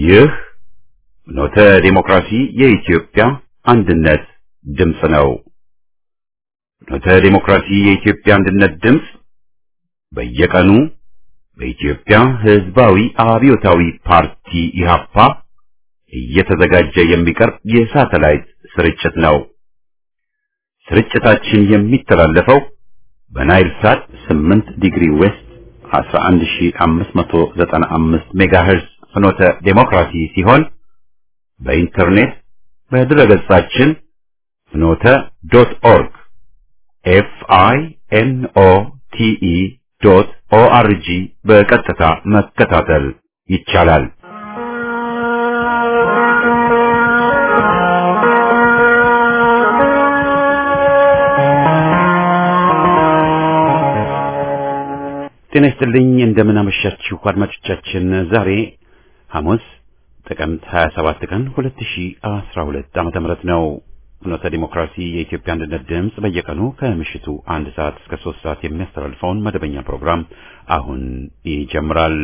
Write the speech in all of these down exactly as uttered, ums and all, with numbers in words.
ይህ ኖተ ዲሞክራሲ የኢትዮጵያ አንድነት ድምፅ ነው። ኖተ ዲሞክራሲ የኢትዮጵያ አንድነት ድምፅ በየቀኑ በኢትዮጵያ ሕዝባዊ አብዮታዊ ፓርቲ ኢህአፓ እየተዘጋጀ የሚቀርብ የሳተላይት ስርጭት ነው። ስርጭታችን የሚተላለፈው በናይል ሳት ስምንት ዲግሪ ዌስት አስራ አንድ ሺህ አምስት መቶ ዘጠና አምስት ሜጋሄርዝ ፍኖተ ዲሞክራሲ ሲሆን በኢንተርኔት በድረገጻችን ፍኖተ ዶት ኦርግ ኤፍ አይ ኤን ኦ ቲ ኢ ዶት ኦ አር ጂ በቀጥታ መከታተል ይቻላል። ጤና ይስጥልኝ፣ እንደምን አመሻችሁ አድማጮቻችን። ዛሬ ሐሙስ ጥቅምት ሃያ ሰባት ቀን ሁለት ሺህ አስራ ሁለት ዓመተ ምህረት ነው። ፍኖተ ዲሞክራሲ የኢትዮጵያ አንድነት ድምፅ በየቀኑ ከምሽቱ አንድ ሰዓት እስከ ሶስት ሰዓት የሚያስተላልፈውን መደበኛ ፕሮግራም አሁን ይጀምራል።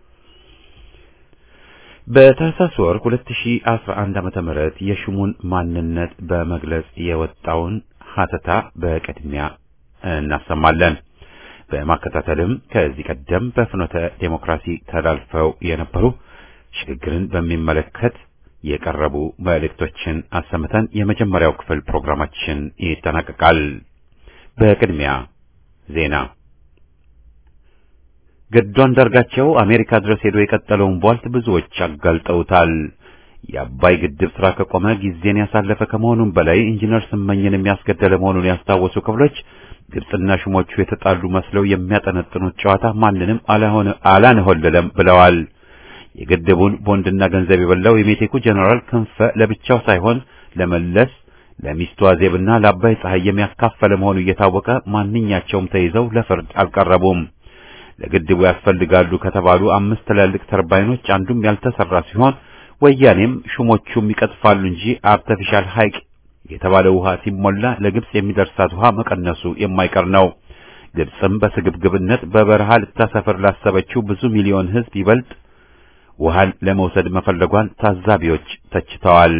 በታህሳስ ወር ሁለት ሺህ አስራ አንድ ዓመተ ምህረት የሹሙን ማንነት በመግለጽ የወጣውን ሀተታ በቅድሚያ እናሰማለን። በማከታተልም ከዚህ ቀደም በፍኖተ ዲሞክራሲ ተላልፈው የነበሩ ሽግግርን በሚመለከት የቀረቡ መልእክቶችን አሰምተን የመጀመሪያው ክፍል ፕሮግራማችን ይጠናቀቃል። በቅድሚያ ዜና። ገዱ አንዳርጋቸው አሜሪካ ድረስ ሄዶ የቀጠለውን ቧልት ብዙዎች አጋልጠውታል። የአባይ ግድብ ስራ ከቆመ ጊዜን ያሳለፈ ከመሆኑም በላይ ኢንጂነር ስመኝን የሚያስገደለ መሆኑን ያስታወሱ ክፍሎች ግብጽና ሹሞቹ የተጣሉ መስለው የሚያጠነጥኑት ጨዋታ ማንንም አላሆነ አላነሆለለም ብለዋል። የግድቡን ቦንድና ገንዘብ የበላው የሜቴኩ ጀነራል ክንፈ ለብቻው ሳይሆን ለመለስ ለሚስቱ አዜብና ለአባይ ፀሐይ የሚያካፈለ መሆኑ እየታወቀ ማንኛቸውም ተይዘው ለፍርድ አልቀረቡም። ለግድቡ ያስፈልጋሉ ከተባሉ አምስት ትላልቅ ተርባይኖች አንዱም ያልተሰራ ሲሆን ወያኔም ሹሞቹም ይቀጥፋሉ እንጂ አርቲፊሻል ሐይቅ የተባለው ውሃ ሲሞላ ለግብጽ የሚደርሳት ውሃ መቀነሱ የማይቀር ነው። ግብጽም በስግብግብነት በበረሃ ልታሰፍር ላሰበችው ብዙ ሚሊዮን ሕዝብ ይበልጥ ውሃን ለመውሰድ መፈለጓን ታዛቢዎች ተችተዋል።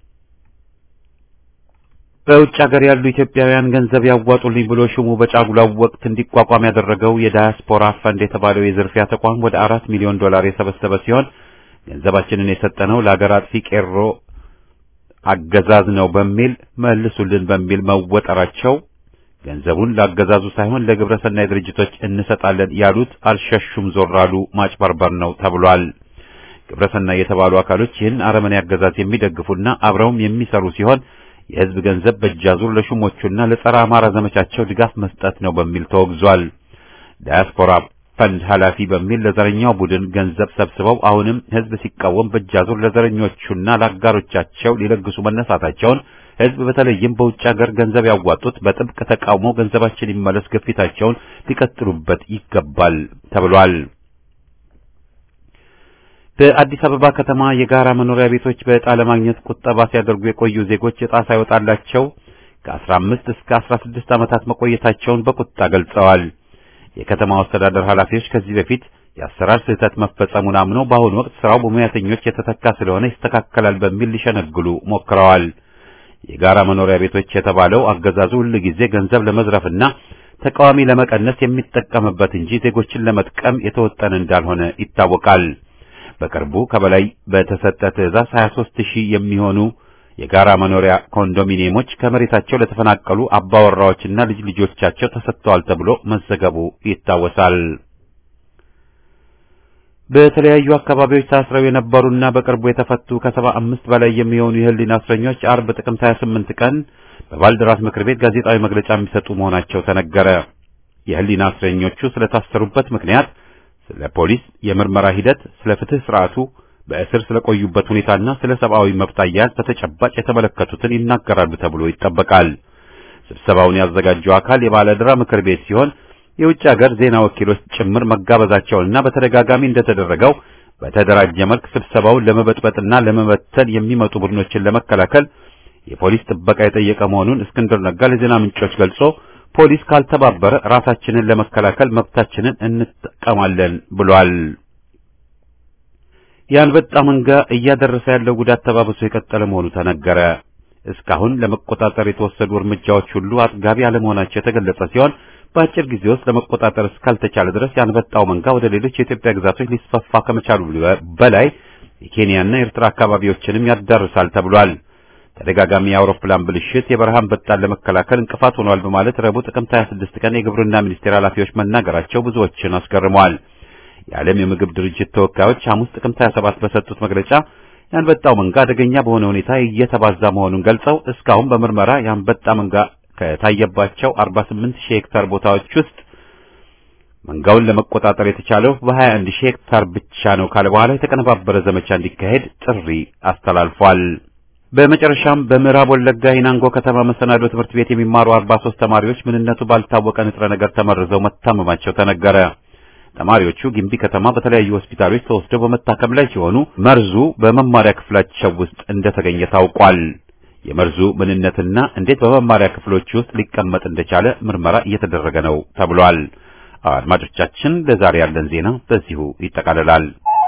በውጭ ሀገር ያሉ ኢትዮጵያውያን ገንዘብ ያዋጡልኝ ብሎ ሹሙ በጫጉላው ወቅት እንዲቋቋም ያደረገው የዳያስፖራ ፈንድ የተባለው የዝርፊያ ተቋም ወደ አራት ሚሊዮን ዶላር የሰበሰበ ሲሆን ገንዘባችንን የሰጠነው ለሀገር አጥፊ ቄሮ አገዛዝ ነው በሚል መልሱልን በሚል መወጠራቸው ገንዘቡን ላገዛዙ ሳይሆን ለግብረሰናይ ድርጅቶች እንሰጣለን ያሉት አልሸሹም ዞራሉ ማጭበርበር ነው ተብሏል። ግብረሰናይ የተባሉ አካሎች ይህን አረመኔ አገዛዝ የሚደግፉና አብረውም የሚሰሩ ሲሆን የህዝብ ገንዘብ በእጃዙር ለሹሞቹና ለጸረ አማራ ዘመቻቸው ድጋፍ መስጠት ነው በሚል ተወግዟል። ዳያስፖራ ፈንድ ኃላፊ በሚል ለዘረኛው ቡድን ገንዘብ ሰብስበው አሁንም ህዝብ ሲቃወም በእጃዙር ለዘረኞቹና ለአጋሮቻቸው ሊለግሱ መነሳታቸውን ህዝብ በተለይም በውጭ ሀገር ገንዘብ ያዋጡት በጥብቅ ተቃውሞ ገንዘባችን ይመለስ ግፊታቸውን ሊቀጥሉበት ይገባል ተብሏል። በአዲስ አበባ ከተማ የጋራ መኖሪያ ቤቶች በዕጣ ለማግኘት ቁጠባ ሲያደርጉ የቆዩ ዜጎች ዕጣ ሳይወጣላቸው ከአስራ አምስት እስከ አስራ ስድስት ዓመታት መቆየታቸውን በቁጣ ገልጸዋል። የከተማው አስተዳደር ኃላፊዎች ከዚህ በፊት የአሰራር ስህተት መፈጸሙን አምነው በአሁኑ ወቅት ስራው በሙያተኞች የተተካ ስለሆነ ይስተካከላል በሚል ሊሸነግሉ ሞክረዋል። የጋራ መኖሪያ ቤቶች የተባለው አገዛዙ ሁሉ ጊዜ ገንዘብ ለመዝረፍና ተቃዋሚ ለመቀነስ የሚጠቀምበት እንጂ ዜጎችን ለመጥቀም የተወጠነ እንዳልሆነ ይታወቃል። በቅርቡ ከበላይ በተሰጠ ትዕዛዝ ሀያ ሦስት ሺህ የሚሆኑ የጋራ መኖሪያ ኮንዶሚኒየሞች ከመሬታቸው ለተፈናቀሉ አባወራዎችና ልጅ ልጆቻቸው ተሰጥተዋል ተብሎ መዘገቡ ይታወሳል። በተለያዩ አካባቢዎች ታስረው የነበሩና በቅርቡ የተፈቱ ከሰባ አምስት በላይ የሚሆኑ የህሊና እስረኞች አርብ ጥቅምት ሃያ ስምንት ቀን በባልደራስ ምክር ቤት ጋዜጣዊ መግለጫ የሚሰጡ መሆናቸው ተነገረ። የህሊና እስረኞቹ ስለታሰሩበት ምክንያት፣ ስለ ፖሊስ የምርመራ ሂደት፣ ስለ ፍትህ ስርዓቱ፣ በእስር ስለቆዩበት ሁኔታና ስለ ሰብአዊ መብት አያያዝ በተጨባጭ የተመለከቱትን ይናገራሉ ተብሎ ይጠበቃል። ስብሰባውን ያዘጋጀው አካል የባለድራ ምክር ቤት ሲሆን የውጭ ሀገር ዜና ወኪሎች ጭምር መጋበዛቸውንና በተደጋጋሚ እንደተደረገው በተደራጀ መልክ ስብሰባውን ለመበጥበጥና ለመበተን የሚመጡ ቡድኖችን ለመከላከል የፖሊስ ጥበቃ የጠየቀ መሆኑን እስክንድር ነጋ ለዜና ምንጮች ገልጾ ፖሊስ ካልተባበረ ራሳችንን ለመከላከል መብታችንን እንጠቀማለን ብሏል። ያንበጣ መንጋ እያደረሰ ያለው ጉዳት ተባብሶ የቀጠለ መሆኑ ተነገረ። እስካሁን ለመቆጣጠር የተወሰዱ እርምጃዎች ሁሉ አጥጋቢ አለመሆናቸው የተገለጸ ሲሆን በአጭር ጊዜ ውስጥ ለመቆጣጠር እስካልተቻለ ድረስ ያንበጣው መንጋ ወደ ሌሎች የኢትዮጵያ ግዛቶች ሊስፋፋ ከመቻሉ በላይ የኬንያና የኤርትራ አካባቢዎችንም ያዳርሳል ተብሏል። ተደጋጋሚ የአውሮፕላን ብልሽት የበረሃ አንበጣን ለመከላከል እንቅፋት ሆኗል በማለት ረቡዕ ጥቅምት ሃያ ስድስት ቀን የግብርና ሚኒስቴር ኃላፊዎች መናገራቸው ብዙዎችን አስገርመዋል። የዓለም የምግብ ድርጅት ተወካዮች ሐሙስ ጥቅምት ሃያ ሰባት በሰጡት መግለጫ ያንበጣው መንጋ አደገኛ በሆነ ሁኔታ እየተባዛ መሆኑን ገልጸው እስካሁን በምርመራ ያንበጣ መንጋ ከታየባቸው አርባ ስምንት ሺህ ሄክታር ቦታዎች ውስጥ መንጋውን ለመቆጣጠር የተቻለው በሀያ አንድ ሺህ ሄክታር ብቻ ነው ካለ በኋላ የተቀነባበረ ዘመቻ እንዲካሄድ ጥሪ አስተላልፏል። በመጨረሻም በምዕራብ ወለጋ ኢናንጎ ከተማ መሰናዶ ትምህርት ቤት የሚማሩ አርባ ሶስት ተማሪዎች ምንነቱ ባልታወቀ ንጥረ ነገር ተመርዘው መታመማቸው ተነገረ። ተማሪዎቹ ግምቢ ከተማ በተለያዩ ሆስፒታሎች ተወስደው በመታከም ላይ ሲሆኑ መርዙ በመማሪያ ክፍላቸው ውስጥ እንደተገኘ ታውቋል። የመርዙ ምንነትና እንዴት በመማሪያ ክፍሎች ውስጥ ሊቀመጥ እንደቻለ ምርመራ እየተደረገ ነው ተብሏል። አድማጮቻችን ለዛሬ ያለን ዜና በዚሁ ይጠቃልላል።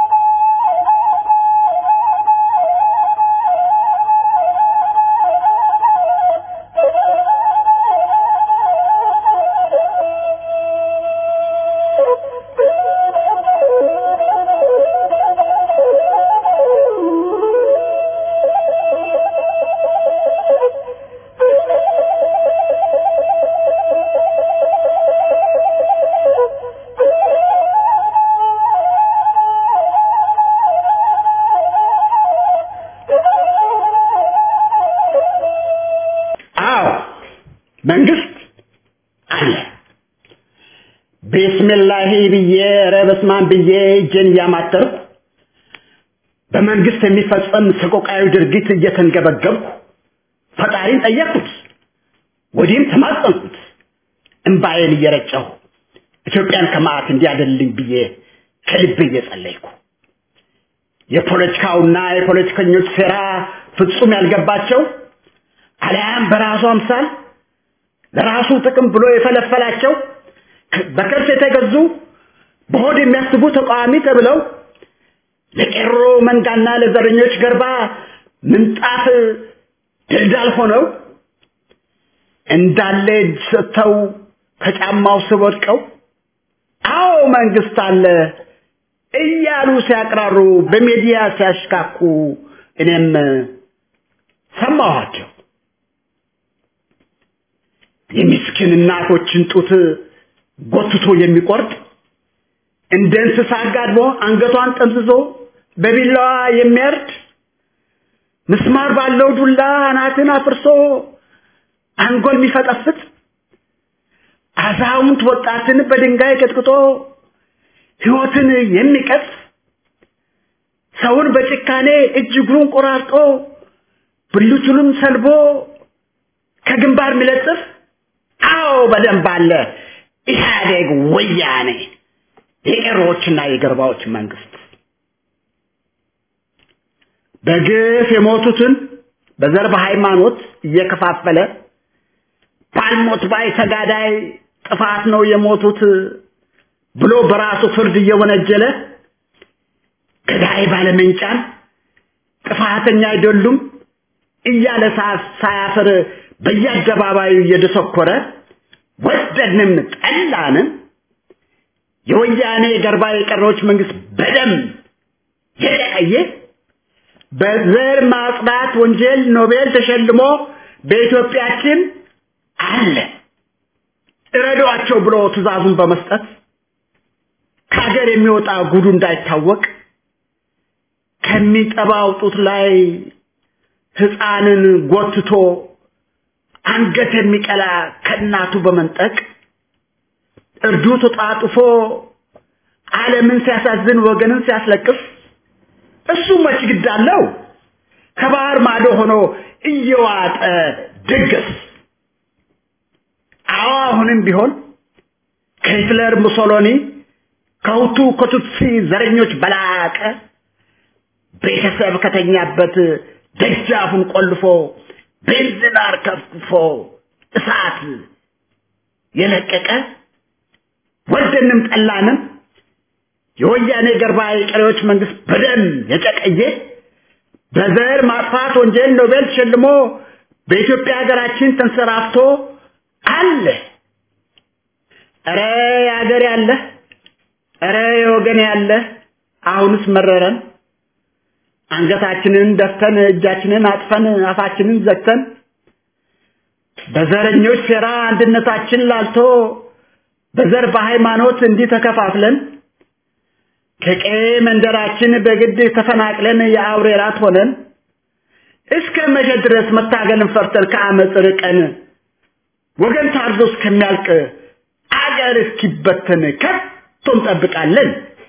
መንግስት አለ ቢስሚላህ ብዬ ረበስማን ብዬ እጄን ያማተርኩ በመንግስት የሚፈጸም ሰቆቃዊ ድርጊት እየተንገበገብኩ ፈጣሪን ጠየቅኩት፣ ወዲህም ተማጸንኩት። እንባዬን እየረጨሁ ኢትዮጵያን ከመዓት እንዲያድንልኝ ብዬ ከልቤ እየጸለይኩ የፖለቲካውና የፖለቲከኞች ሴራ ፍጹም ያልገባቸው አልያም በራሱ አምሳል ለራሱ ጥቅም ብሎ የፈለፈላቸው በከርስ የተገዙ በሆድ የሚያስቡ ተቃዋሚ ተብለው ለቄሮ መንጋና ለዘረኞች ገርባ ምንጣፍ ድልዳል ሆነው እንዳለ ሰተው ከጫማው ስወድቀው አዎ መንግስት አለ እያሉ ሲያቅራሩ በሚዲያ ሲያሽካኩ እኔም ሰማኋቸው። የምስኪን እናቶችን ጡት ጎትቶ የሚቆርጥ እንደ እንስሳ ጋድሞ አንገቷን ጠምዝዞ በቢላዋ የሚያርድ ምስማር ባለው ዱላ አናትን አፍርሶ አንጎል የሚፈጠፍጥ አዛውንት ወጣትን በድንጋይ ቀጥቅጦ ሕይወትን የሚቀጥፍ ሰውን በጭካኔ እጅግሩን ቆራርጦ ብልቱንም ሰልቦ ከግንባር ሚለጥፍ አዎ በደንብ አለ ኢህአዴግ ወያኔ የቄሮዎችና የገርባዎች መንግስት። በግፍ የሞቱትን በዘር በሃይማኖት እየከፋፈለ ባልሞት ባይ ተጋዳይ ጥፋት ነው የሞቱት ብሎ በራሱ ፍርድ እየወነጀለ ገዳይ ባለመንጫን ጥፋተኛ አይደሉም እያለ ሳያፍር በየአደባባዩ እየደሰኮረ ወደድንም ጠላንም የወያኔ ገርባ የቄሮዎች መንግስት በደም የደቀየ በዘር ማጽዳት ወንጀል ኖቤል ተሸልሞ በኢትዮጵያችን አለ እረዷቸው ብሎ ትዕዛዙን በመስጠት ከሀገር የሚወጣ ጉዱ እንዳይታወቅ ከሚጠባው ጡት ላይ ህፃንን ጎትቶ አንገት የሚቀላ ከናቱ በመንጠቅ እርዱ ተጣጥፎ ዓለምን ሲያሳዝን ወገንን ሲያስለቅስ እሱ መች ግዳለው ከባህር ማዶ ሆኖ እየዋጠ ድግስ። አሁንም ቢሆን ከሂትለር ሙሶሎኒ ከሁቱ ከቱትሲ ዘረኞች በላቀ ቤተሰብ ከተኛበት ደጃፉን ቆልፎ ቤንዚን አርከፍክፎ እሳት የለቀቀ ወደንም ጠላንም የወያኔ ገርባ የቀሪዎች መንግስት በደም የጨቀየ በዘር ማጥፋት ወንጀል ኖቤል ተሸልሞ በኢትዮጵያ ሀገራችን ተንሰራፍቶ አለ። አረ ያገር ያለ አረ ወገን ያለ አሁንስ መረረን። አንገታችንን ደፍተን እጃችንን አጥፈን አፋችንን ዘግተን በዘረኞች ሴራ አንድነታችን ላልቶ በዘር በሃይማኖት እንዲህ ተከፋፍለን ከቀዬ መንደራችን በግድ ተፈናቅለን የአውሬ ራት ሆነን እስከ መቼ ድረስ መታገልን ፈርተን ከአመጽ ርቀን ወገን ታርዶ እስከሚያልቅ አገር እስኪበተን ከቶ እንጠብቃለን?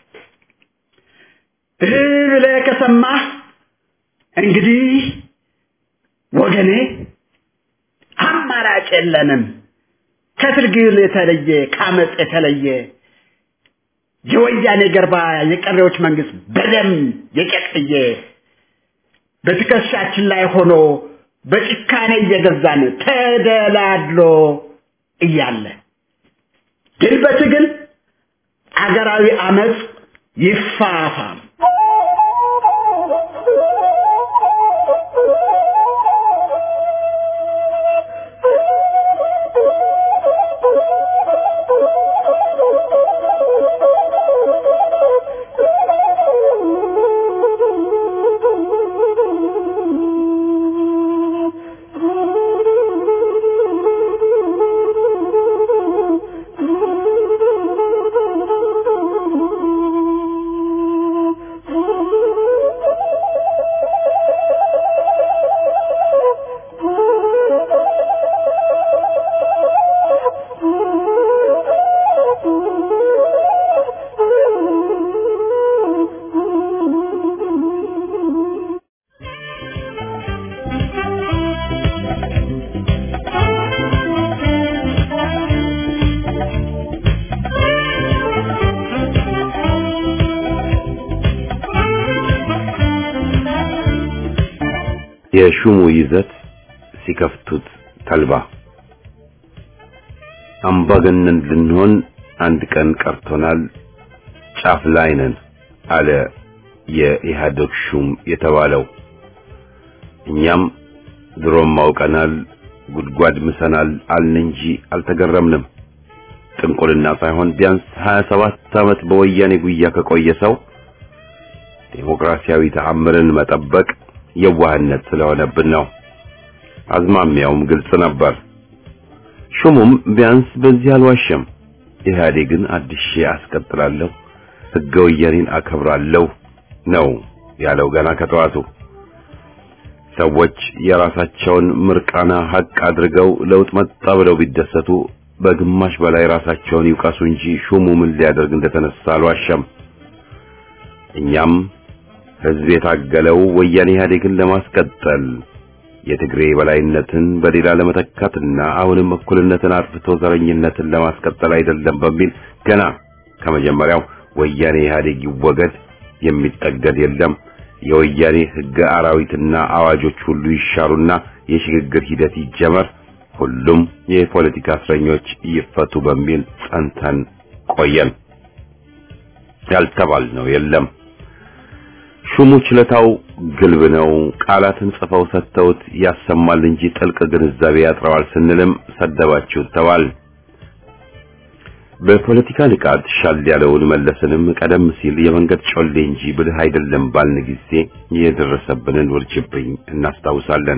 እህ ብለህ ከሰማህ እንግዲህ ወገኔ አማራጭ የለንም። ከትግል የተለየ ከአመጽ የተለየ የወያኔ ገርባ የቀሪዎች መንግስት በደም የጨቀየ በትከሻችን ላይ ሆኖ በጭካኔ እየገዛን ተደላድሎ እያለ ግን በትግል አገራዊ አመጽ ይፋፋም። የሹሙ ይዘት ሲከፍቱት ተልባ አምባገነን ልንሆን አንድ ቀን ቀርቶናል ጫፍ ላይ ነን አለ የኢህአዴግ ሹም የተባለው። እኛም ድሮም አውቀናል ጉድጓድ ምሰናል አልን እንጂ አልተገረምንም። ጥንቁልና ሳይሆን ቢያንስ ሀያ ሰባት ዓመት በወያኔ ጉያ ከቆየ ሰው ዴሞክራሲያዊ ተአምርን መጠበቅ የዋህነት ስለሆነብን ነው። አዝማሚያውም ግልጽ ነበር። ሹሙም ቢያንስ በዚህ አልዋሸም። ኢህአዴግን አድሼ አስቀጥላለሁ፣ ሕገ ወያኔን አከብራለሁ ነው ያለው ገና ከጠዋቱ። ሰዎች የራሳቸውን ምርቃና ሀቅ አድርገው ለውጥ መጣ ብለው ቢደሰቱ በግማሽ በላይ ራሳቸውን ይውቀሱ እንጂ ሹሙ ምን ሊያደርግ እንደተነሳ አልዋሸም። እኛም ህዝብ የታገለው ወያኔ ኢህአዴግን ለማስቀጠል የትግሬ በላይነትን በሌላ ለመተካትና አሁንም እኩልነትን አጥፍቶ ዘረኝነትን ለማስቀጠል አይደለም በሚል ገና ከመጀመሪያው ወያኔ ኢህአዴግ ይወገድ፣ የሚጠገድ የለም፣ የወያኔ ህገ አራዊትና አዋጆች ሁሉ ይሻሩና የሽግግር ሂደት ይጀመር፣ ሁሉም የፖለቲካ እስረኞች ይፈቱ በሚል ጸንተን ቆየን። ያልተባልነው የለም። ሹሙ ችለታው ግልብ ነው። ቃላትን ጽፈው ሰጥተውት ያሰማል እንጂ ጥልቅ ግንዛቤ ያጥረዋል ስንልም ሰደባችሁ ተባል። በፖለቲካ ንቃት ሻል ያለውን መለስንም ቀደም ሲል የመንገድ ጮሌ እንጂ ብልህ አይደለም ባልን ጊዜ የደረሰብንን ውርጅብኝ እናስታውሳለን።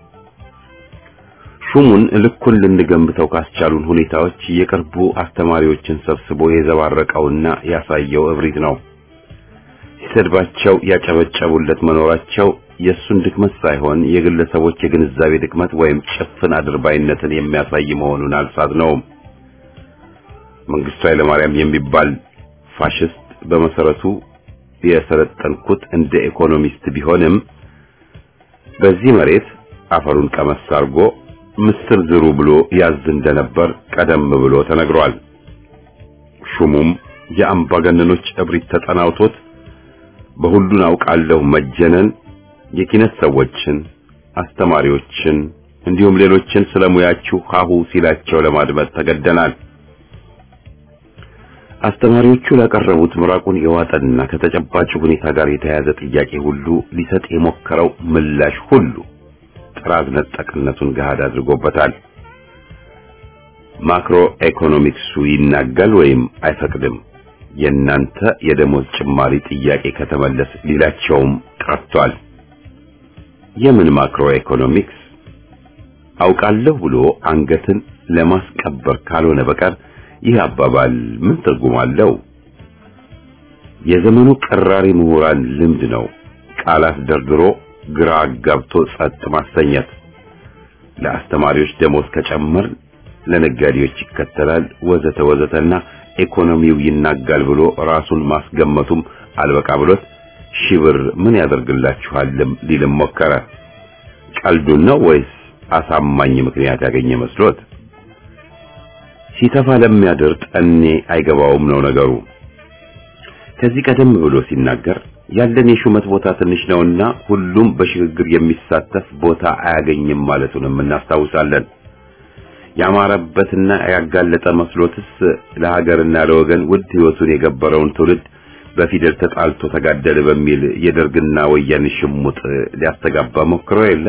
ሹሙን ልኩን ልንገምተው ካስቻሉን ሁኔታዎች የቅርቡ አስተማሪዎችን ሰብስቦ የዘባረቀውና ያሳየው እብሪት ነው። ሲሰድባቸው ያጨበጨቡለት መኖራቸው የሱን ድክመት ሳይሆን የግለሰቦች የግንዛቤ ድክመት ወይም ጭፍን አድርባይነትን የሚያሳይ መሆኑን አልሳት ነው። መንግስቱ ኃይለማርያም የሚባል ፋሽስት በመሰረቱ የሰለጠንኩት እንደ ኢኮኖሚስት ቢሆንም በዚህ መሬት አፈሩን ቀመስ አድርጎ ምስር ዝሩ ብሎ ያዝ እንደነበር ቀደም ብሎ ተነግሯል። ሹሙም የአምባገነኖች እብሪት ተጠናውቶት በሁሉን አውቃለሁ መጀነን የኪነት ሰዎችን፣ አስተማሪዎችን እንዲሁም ሌሎችን ስለሙያችሁ ሀሁ ሲላቸው ለማድመጥ ተገደናል። አስተማሪዎቹ ላቀረቡት ምራቁን የዋጠና ከተጨባጭ ሁኔታ ጋር የተያያዘ ጥያቄ ሁሉ ሊሰጥ የሞከረው ምላሽ ሁሉ ጥራዝ ነጠቅነቱን ገሃድ አድርጎበታል። ማክሮ ኢኮኖሚክሱ ይናጋል ወይም አይፈቅድም፣ የናንተ የደሞዝ ጭማሪ ጥያቄ ከተመለስ ሊላቸውም ቀርቷል። የምን ማክሮ ኢኮኖሚክስ አውቃለሁ ብሎ አንገትን ለማስቀበር ካልሆነ በቀር ይህ አባባል ምን ትርጉም አለው? የዘመኑ ቀራሪ ምሁራን ልምድ ነው ቃላት ደርድሮ ግራ አጋብቶ ጸጥ ማሰኘት። ለአስተማሪዎች ደሞዝ ከጨመር ለነጋዴዎች ይከተላል ወዘተ ወዘተና ኢኮኖሚው ይናጋል ብሎ ራሱን ማስገመቱም አልበቃ ብሎት ሺብር ምን ያደርግላችኋልም ሊልም ሞከረ። ቀልዱን ነው ወይስ አሳማኝ ምክንያት ያገኘ መስሎት? ሲተፋ ለሚያድር ጠኔ አይገባውም ነው ነገሩ። ከዚህ ቀደም ብሎ ሲናገር ያለን የሹመት ቦታ ትንሽ ነውና ሁሉም በሽግግር የሚሳተፍ ቦታ አያገኝም ማለቱንም እናስታውሳለን። ያማረበትና ያጋለጠ መስሎትስ ለሀገርና ለወገን ውድ ህይወቱን የገበረውን ትውልድ በፊደል ተጣልቶ ተጋደለ በሚል የደርግና ወያኔ ሽሙጥ ሊያስተጋባ ሞክሮ የለ።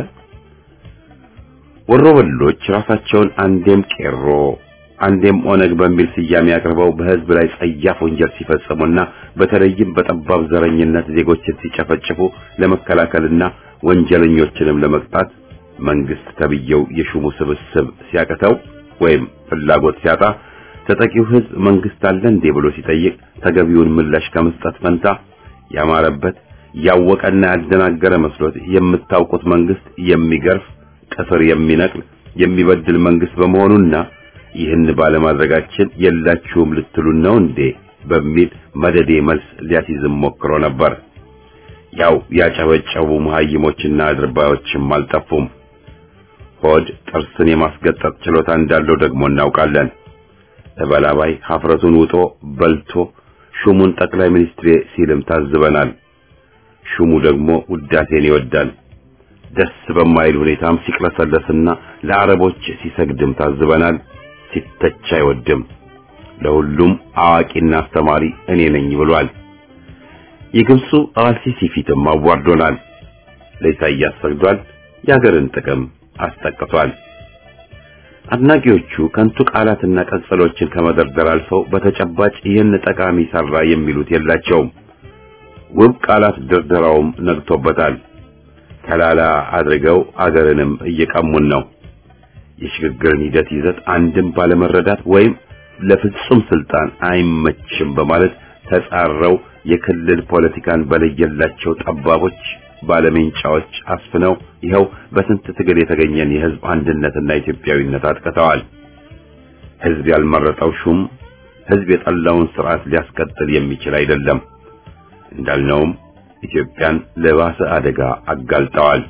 ወሮበሎች ራሳቸውን አንዴም ቄሮ አንዴም ኦነግ በሚል ስያሜ አቅርበው በህዝብ ላይ ጸያፍ ወንጀል ሲፈጽሙና በተለይም በጠባብ ዘረኝነት ዜጎችን ሲጨፈጭፉ ለመከላከልና ወንጀለኞችንም ለመቅጣት መንግስት ተብየው የሹሙ ስብስብ ሲያቀተው ወይም ፍላጎት ሲያጣ ተጠቂው ህዝብ መንግስት አለ እንዴ ብሎ ሲጠይቅ ተገቢውን ምላሽ ከመስጠት ፈንታ ያማረበት ያወቀና ያደናገረ መስሎት የምታውቁት መንግስት የሚገርፍ ጥፍር የሚነቅል የሚበድል መንግስት በመሆኑና ይህን ባለማድረጋችን የላችሁም ልትሉን ነው እንዴ በሚል መደዴ መልስ ሊያስይዝም ሞክሮ ነበር። ያው ያጨበጨቡ መሃይሞችና አድርባዮችም አልጠፉም። ሆድ ጥርስን የማስገጠጥ ችሎታ እንዳለው ደግሞ እናውቃለን። ተበላባይ ሀፍረቱን ውጦ በልቶ ሹሙን ጠቅላይ ሚኒስትር ሲልም ታዝበናል። ሹሙ ደግሞ ውዳሴን ይወዳል። ደስ በማይል ሁኔታም ሲቅለሰለስና ለአረቦች ሲሰግድም ታዝበናል። ሲተች አይወድም። ለሁሉም አዋቂና አስተማሪ እኔ ነኝ ብሏል። የግብፁ አልሲሲ ፊትም አዋርዶናል። ለኢሳይያስ ሰግዷል። የሀገርን ጥቅም አስጠቅቷል። አድናቂዎቹ ከንቱ ቃላትና ቀጸሎችን ከመደርደር አልፈው በተጨባጭ ይህን ጠቃሚ ሰራ የሚሉት የላቸውም። ውብ ቃላት ድርደራውም ነግቶበታል። ተላላ አድርገው አገርንም እየቀሙን ነው። የሽግግርን ሂደት ይዘት አንድም ባለመረዳት ወይም ለፍጹም ስልጣን አይመችም በማለት ተጻረው የክልል ፖለቲካን በለየላቸው ጠባቦች ባለሜንጫዎች አስፍነው ይኸው በስንት ትግል የተገኘን የህዝብ አንድነትና ኢትዮጵያዊነት አጥቅተዋል። ህዝብ ያልመረጠው ሹም ህዝብ የጠላውን ስርዓት ሊያስቀጥል የሚችል አይደለም። እንዳልነውም ኢትዮጵያን ለባሰ አደጋ አጋልጠዋል።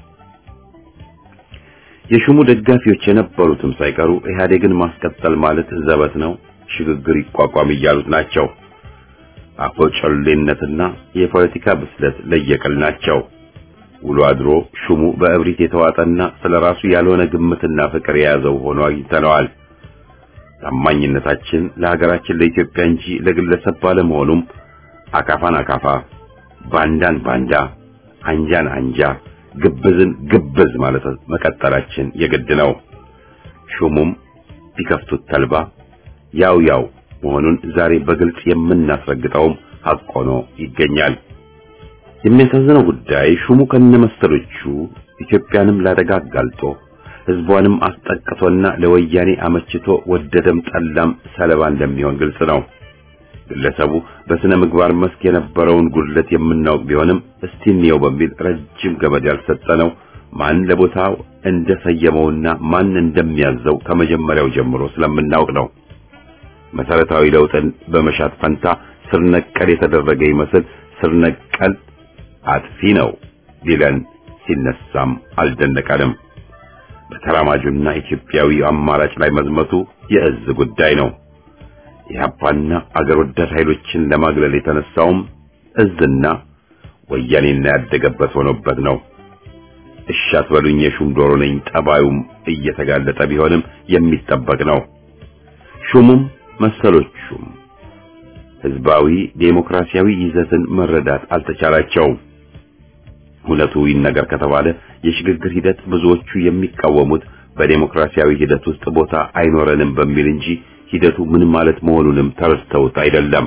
የሹሙ ደጋፊዎች የነበሩትም ሳይቀሩ ኢህአዴግን ማስቀጠል ማለት ዘበት ነው፣ ሽግግር ይቋቋም እያሉት ናቸው። አፎጨሌነትና የፖለቲካ ብስለት ለየቅል ናቸው። ውሎ አድሮ ሹሙ በእብሪት የተዋጠና ስለራሱ ያልሆነ ግምትና ፍቅር የያዘው ሆኖ አግኝተነዋል። ታማኝነታችን ለሀገራችን ለኢትዮጵያ እንጂ ለግለሰብ ባለመሆኑም አካፋን አካፋ፣ ባንዳን ባንዳ፣ አንጃን አንጃ፣ ግብዝን ግብዝ ማለት መቀጠላችን የግድ ነው። ሹሙም ቢከፍቱት ተልባ ያው ያው መሆኑን ዛሬ በግልጽ የምናስረግጠውም ሐቅ ሆኖ ይገኛል። የሚያሳዝነው ጉዳይ ሹሙ ከነመሰሎቹ ኢትዮጵያንም ላደጋ አጋልጦ ህዝቧንም አስጠቅቶና ለወያኔ አመችቶ ወደደም ጠላም ሰለባ እንደሚሆን ግልጽ ነው። ግለሰቡ በስነ ምግባር መስክ የነበረውን ጉድለት የምናውቅ ቢሆንም እስቲ እንየው በሚል ረጅም ገመድ ያልሰጠነው ማን ለቦታው እንደሰየመውና ማን እንደሚያዘው ከመጀመሪያው ጀምሮ ስለምናውቅ ነው። መሰረታዊ ለውጥን በመሻት ፈንታ ስር ነቀል የተደረገ ይመስል ስር ነቀል አጥፊ ነው ሊለን ሲነሳም አልደነቀንም። በተራማጁና ኢትዮጵያዊ አማራጭ ላይ መዝመቱ የእዝ ጉዳይ ነው። የሀፓና አገር ወዳድ ኃይሎችን ለማግለል የተነሳውም እዝና ወያኔና ያደገበት ሆኖበት ነው። እሻት በሉኝ የሹም ዶሮ ነኝ ጠባዩም እየተጋለጠ ቢሆንም የሚጠበቅ ነው። ሹሙም መሰሎቹም ህዝባዊ ዴሞክራሲያዊ ይዘትን መረዳት አልተቻላቸውም። ሁለቱ ይነገር ከተባለ የሽግግር ሂደት ብዙዎቹ የሚቃወሙት በዴሞክራሲያዊ ሂደት ውስጥ ቦታ አይኖረንም በሚል እንጂ ሂደቱ ምን ማለት መሆኑንም ተረድተውት አይደለም።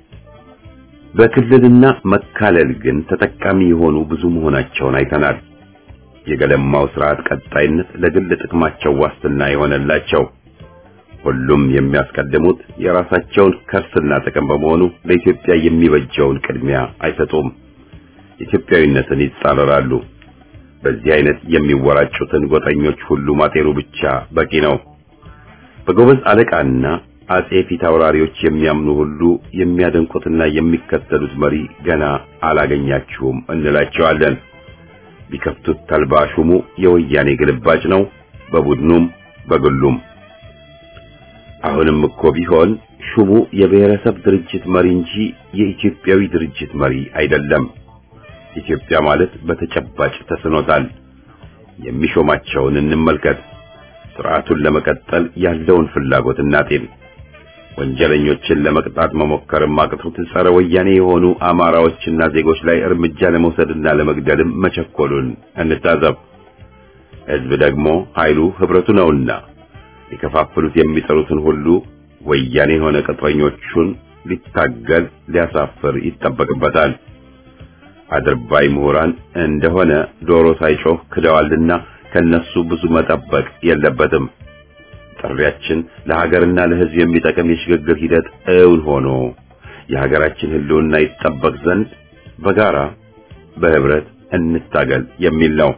በክልልና መካለል ግን ተጠቃሚ የሆኑ ብዙ መሆናቸውን አይተናል። የገለማው ስርዓት ቀጣይነት ለግል ጥቅማቸው ዋስትና የሆነላቸው ሁሉም የሚያስቀድሙት የራሳቸውን ከርስና ጥቅም በመሆኑ ለኢትዮጵያ የሚበጀውን ቅድሚያ አይሰጡም። ኢትዮጵያዊነትን ይጻረራሉ። በዚህ አይነት የሚወራጩትን ጎጠኞች ሁሉ ማጤሩ ብቻ በቂ ነው። በጎበዝ አለቃና አጼ ፊታውራሪዎች የሚያምኑ ሁሉ የሚያደንቁትና የሚከተሉት መሪ ገና አላገኛችሁም እንላቸዋለን። ቢከፍቱት ተልባ ሹሙ የወያኔ ግልባጭ ነው፣ በቡድኑም በግሉም። አሁንም እኮ ቢሆን ሹሙ የብሔረሰብ ድርጅት መሪ እንጂ የኢትዮጵያዊ ድርጅት መሪ አይደለም። ኢትዮጵያ ማለት በተጨባጭ ተስኖታል። የሚሾማቸውን እንመልከት። ስርዓቱን ለመቀጠል ያለውን ፍላጎት እናጤን። ወንጀለኞችን ለመቅጣት መሞከርም አቅቶት ጸረ ወያኔ የሆኑ አማራዎችና ዜጎች ላይ እርምጃ ለመውሰድና ለመግደልም መቸኮሉን እንታዘብ። ህዝብ ደግሞ ኃይሉ ህብረቱ ነውና ሊከፋፍሉት የሚጠሩትን ሁሉ ወያኔ የሆነ ቅጥረኞቹን ሊታገል ሊያሳፍር ይጠበቅበታል። አድርባይ ምሁራን እንደሆነ ዶሮ ሳይጮህ ክደዋልና ከነሱ ብዙ መጠበቅ የለበትም። ጥሪያችን ለሀገርና ለህዝብ የሚጠቅም የሽግግር ሂደት እውን ሆኖ የሀገራችን ህልውና ይጠበቅ ዘንድ በጋራ በህብረት እንታገል የሚል ነው።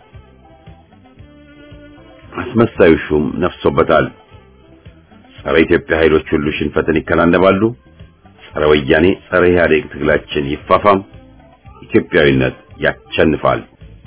አስመሳዩ ሹም ነፍሶበታል። ጸረ ኢትዮጵያ ኃይሎች ሁሉ ሽንፈትን ይከናነባሉ። ጸረ ወያኔ ጸረ ኢህአዴግ ትግላችን ይፋፋም። ኢትዮጵያዊነት ያሸንፋል።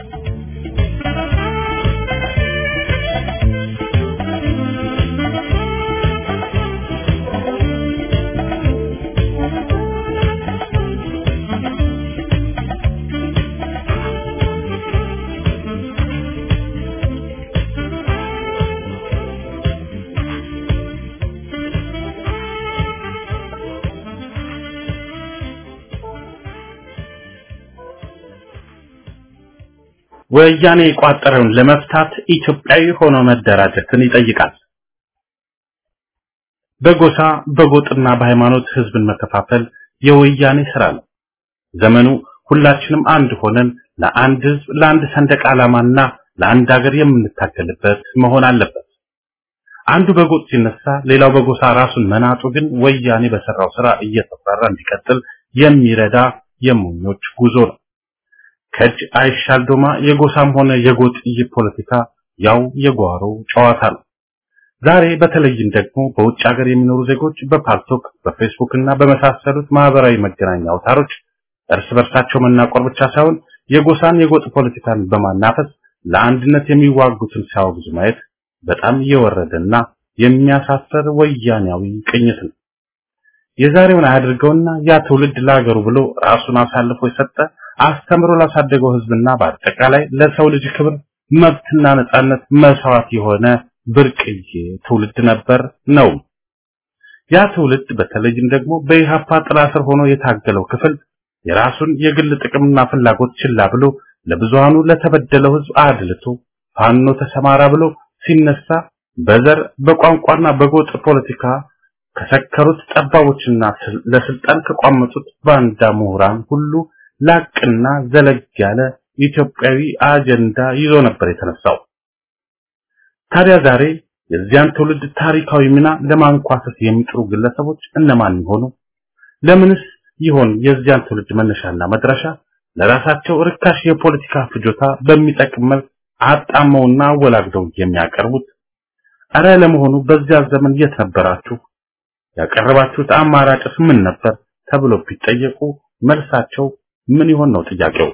ወያኔ ቋጠረውን ለመፍታት ኢትዮጵያዊ ሆኖ መደራጀትን ይጠይቃል። በጎሳ በጎጥና በሃይማኖት ህዝብን መከፋፈል የወያኔ ስራ ነው። ዘመኑ ሁላችንም አንድ ሆነን ለአንድ ህዝብ ለአንድ ሰንደቅ ዓላማና ለአንድ ሀገር የምንታገልበት መሆን አለበት። አንዱ በጎጥ ሲነሳ ሌላው በጎሳ ራሱን መናጡ ግን ወያኔ በሰራው ስራ እየተፈራ እንዲቀጥል የሚረዳ የሞኞች ጉዞ ነው። ከጅ አይሻል ዶማ የጎሳም ሆነ የጎጥ ፖለቲካ ያው የጓሮ ጨዋታ ነው። ዛሬ በተለይም ደግሞ በውጭ ሀገር የሚኖሩ ዜጎች በፓልቶክ በፌስቡክ እና በመሳሰሉት ማህበራዊ መገናኛ አውታሮች እርስ በርሳቸው መናቆር ብቻ ሳይሆን የጎሳን የጎጥ ፖለቲካን በማናፈስ ለአንድነት የሚዋጉትን ሲያወግዙ ማየት በጣም የወረደና የሚያሳፍር ወያኔያዊ ቅኝት ነው። የዛሬውን አያድርገውና ያ ትውልድ ለሀገሩ ብሎ ራሱን አሳልፎ የሰጠ አስተምሮ ላሳደገው ህዝብና በአጠቃላይ ለሰው ልጅ ክብር መብትና ነጻነት መስዋዕት የሆነ ብርቅዬ ትውልድ ነበር ነው። ያ ትውልድ በተለይም ደግሞ በኢሃፓ ጥላ ስር ሆኖ የታገለው ክፍል የራሱን የግል ጥቅምና ፍላጎት ችላ ብሎ ለብዙሃኑ ለተበደለው ህዝብ አድልቶ ፋኖ ተሰማራ ብሎ ሲነሳ በዘር በቋንቋና በጎጥ ፖለቲካ ከሰከሩት ጠባቦችና ለስልጣን ከቋመጡት ባንዳ ምሁራን ሁሉ ላቅና ዘለግ ያለ ኢትዮጵያዊ አጀንዳ ይዞ ነበር የተነሳው። ታዲያ ዛሬ የዚያን ትውልድ ታሪካዊ ሚና ለማንኳሰስ የሚጥሩ ግለሰቦች እነማን ይሆኑ? ለምንስ ይሆን የዚያን ትውልድ መነሻና መድረሻ ለራሳቸው ርካሽ የፖለቲካ ፍጆታ በሚጠቅም መልክ አጣመውና ወላግደው የሚያቀርቡት? አረ ለመሆኑ በዚያ ዘመን የት ነበራችሁ? ያቀረባችሁት አማራጭስ ምን ነበር ተብሎ ቢጠየቁ መልሳቸው ምን ይሆን ነው ጥያቄው።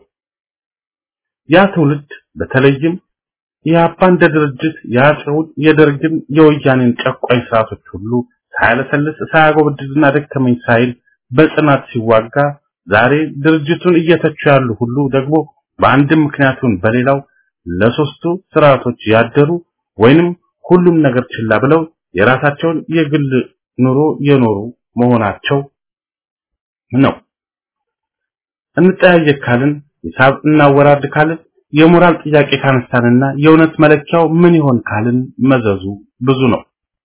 ያ ትውልድ በተለይም የአፓን ድርጅት ያጨውን የደርግን የወያኔን ጨቋኝ ስርዓቶች ሁሉ ሳያለሰልስ ሳያጎብድድና ደከመኝ ሳይል በጽናት ሲዋጋ ዛሬ ድርጅቱን እየተቹ ያሉ ሁሉ ደግሞ በአንድም ምክንያቱን በሌላው ለሶስቱ ስርዓቶች ያደሩ ወይንም ሁሉም ነገር ችላ ብለው የራሳቸውን የግል ኑሮ የኖሩ መሆናቸው ነው። እንጠያየቅ ካልን ሂሳብ እናወራድ ካልን የሞራል ጥያቄ ካነሳንና የእውነት መለኪያው ምን ይሆን ካልን መዘዙ ብዙ ነው።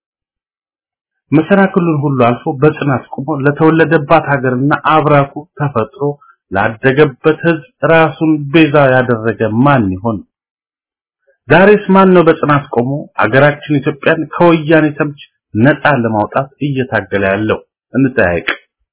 መሰናክሉን ሁሉ አልፎ በጽናት ቆሞ ለተወለደባት ሀገርና አብራኩ ተፈጥሮ ላደገበት ህዝብ ራሱን ቤዛ ያደረገ ማን ይሆን? ዛሬስ ማን ነው በጽናት ቆሞ ሀገራችን ኢትዮጵያን ከወያኔ ተምች ነፃ ለማውጣት እየታገለ ያለው? እንጠያየቅ።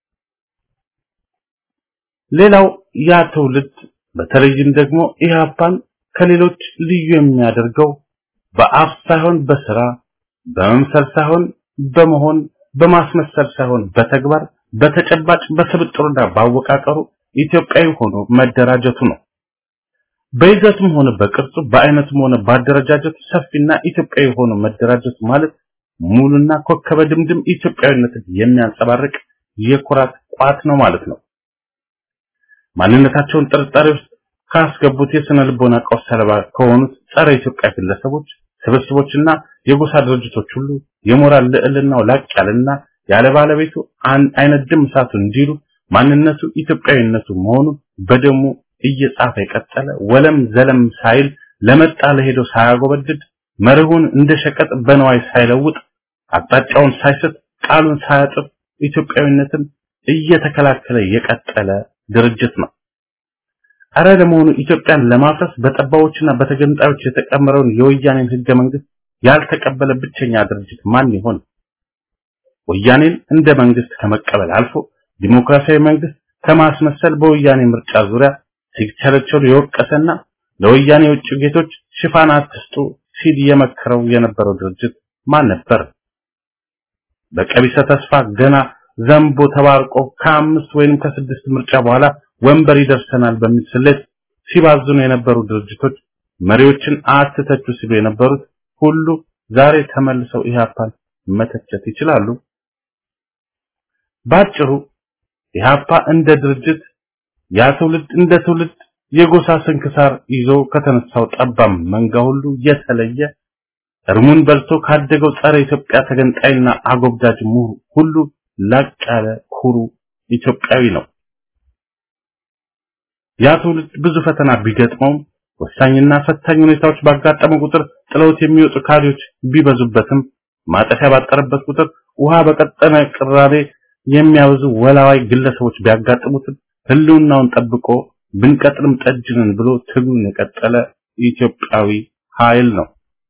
ሌላው ያ ትውልድ በተለይም ደግሞ ኢህአፓን ከሌሎች ልዩ የሚያደርገው በአፍ ሳይሆን በስራ በመምሰል ሳይሆን በመሆን በማስመሰል ሳይሆን በተግባር በተጨባጭ በስብጥሩና ባወቃቀሩ ኢትዮጵያዊ ሆኖ መደራጀቱ ነው። በይዘቱም ሆነ በቅርጹ በአይነቱም ሆነ ባደረጃጀቱ ሰፊና ኢትዮጵያዊ ሆኖ መደራጀቱ ማለት ሙሉና ኮከበ ድምድም ኢትዮጵያዊነትን የሚያንጸባርቅ የኩራት ቋት ነው ማለት ነው። ማንነታቸውን ጥርጣሬ ውስጥ ካስገቡት የስነ ልቦና ቀውስ ሰለባ ከሆኑት ጸረ ኢትዮጵያ ግለሰቦች ስብስቦችና የጎሳ ድርጅቶች ሁሉ የሞራል ልዕልናው ላቅ ያለና ያለ ባለቤቱ አይነት ድም እሳቱ እንዲሉ ማንነቱ ኢትዮጵያዊነቱ መሆኑ በደሙ እየጻፈ የቀጠለ ወለም ዘለም ሳይል ለመጣ ለሄዶ ሳያጎበድድ መርሁን እንደሸቀጥ በነዋይ ሳይለውጥ አጣጫውን ሳይስት ቃሉን ሳያጥፍ ኢትዮጵያዊነትን እየተከላከለ የቀጠለ ድርጅት ነው። አረ ለመሆኑ ኢትዮጵያን ለማፍረስ በጠባዎችና በተገንጣዮች የተቀመረውን የወያኔን ህገ መንግስት ያልተቀበለ ብቸኛ ድርጅት ማን ይሆን? ወያኔን እንደ መንግስት ከመቀበል አልፎ ዲሞክራሲያዊ መንግስት ከማስመሰል በወያኔ ምርጫ ዙሪያ ሲቸለቸሉ የወቀሰና ለወያኔ ውጭ ጌቶች ሽፋን አትስጡ ሲል የመከረው የነበረው ድርጅት ማን ነበር? በቀቢሰ ተስፋ ገና ዘንቦ ተባርቆ ከአምስት ወይንም ከስድስት ምርጫ በኋላ ወንበር ይደርሰናል በሚል ስሌት ሲባዝኑ የነበሩ ድርጅቶች መሪዎችን አትተቹ ሲሉ የነበሩት ሁሉ ዛሬ ተመልሰው ኢህአፓን መተቸት ይችላሉ? ባጭሩ ኢህአፓ እንደ ድርጅት ያ ትውልድ እንደ ትውልድ የጎሳ ስንክሳር ይዞ ከተነሳው ጠባም መንጋ ሁሉ የተለየ እርሙን በልቶ ካደገው ጸረ ኢትዮጵያ ተገንጣይና አጎብዳጅ ምሁር ሁሉ ላቅ ያለ ኩሩ ኢትዮጵያዊ ነው። ያ ትውልድ ብዙ ፈተና ቢገጥመው ወሳኝና ፈታኝ ሁኔታዎች ባጋጠመው ቁጥር ጥለውት የሚወጡ ካድሬዎች ቢበዙበትም ማጠፊያ ባጠረበት ቁጥር ውሃ በቀጠነ ቅራሬ የሚያወዙ ወላዋይ ግለሰቦች ቢያጋጥሙትም ህልውናውን ጠብቆ ብንቀጥልም ጠጅንን ብሎ ትግሉን የቀጠለ ኢትዮጵያዊ ኃይል ነው።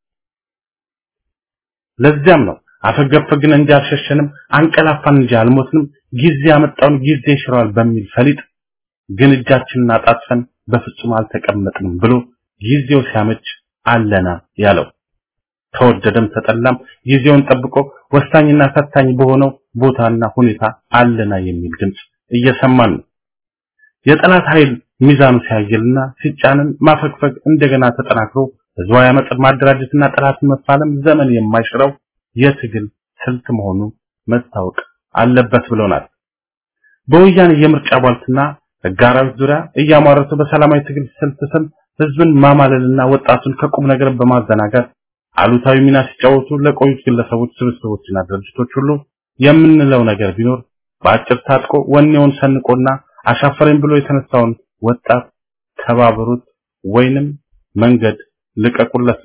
ለዚያም ነው አፈገፈግን እንጂ አልሸሸንም አንቀላፋን እንጂ አልሞትንም ጊዜ ያመጣውን ጊዜ ይሽራል በሚል ፈሊጥ ግን እጃችንን አጣጥፈን በፍጹም አልተቀመጥንም ብሎ ጊዜው ሲያመች አለና ያለው። ተወደደም ተጠላም ጊዜውን ጠብቆ ወሳኝና ፈታኝ በሆነው ቦታና ሁኔታ አለና የሚል ድምጽ እየሰማን ነው። የጠላት ኃይል ሚዛኑ ሲያየልና ሲጫንን ማፈግፈግ እንደገና ተጠናክሮ ህዝባዊ አመጽ ማደራጀትና ጠላትን መፋለም ዘመን የማይሽረው የትግል ስልት መሆኑ መታወቅ አለበት ብለናል። በወያኔ የምርጫ ቧልትና ጋራዎች ዙሪያ እያማረቱ በሰላማዊ ትግል ስልት ስም ህዝብን ማማለልና ወጣቱን ከቁም ነገር በማዘናጋት አሉታዊ ሚና ሲጫወቱ ለቆዩት ግለሰቦች ስብስቦችና ድርጅቶች ሁሉ የምንለው ነገር ቢኖር በአጭር ታጥቆ ወኔውን ሰንቆና አሻፈረኝ ብሎ የተነሳውን ወጣት ተባበሩት ወይንም መንገድ ልቀቁለት።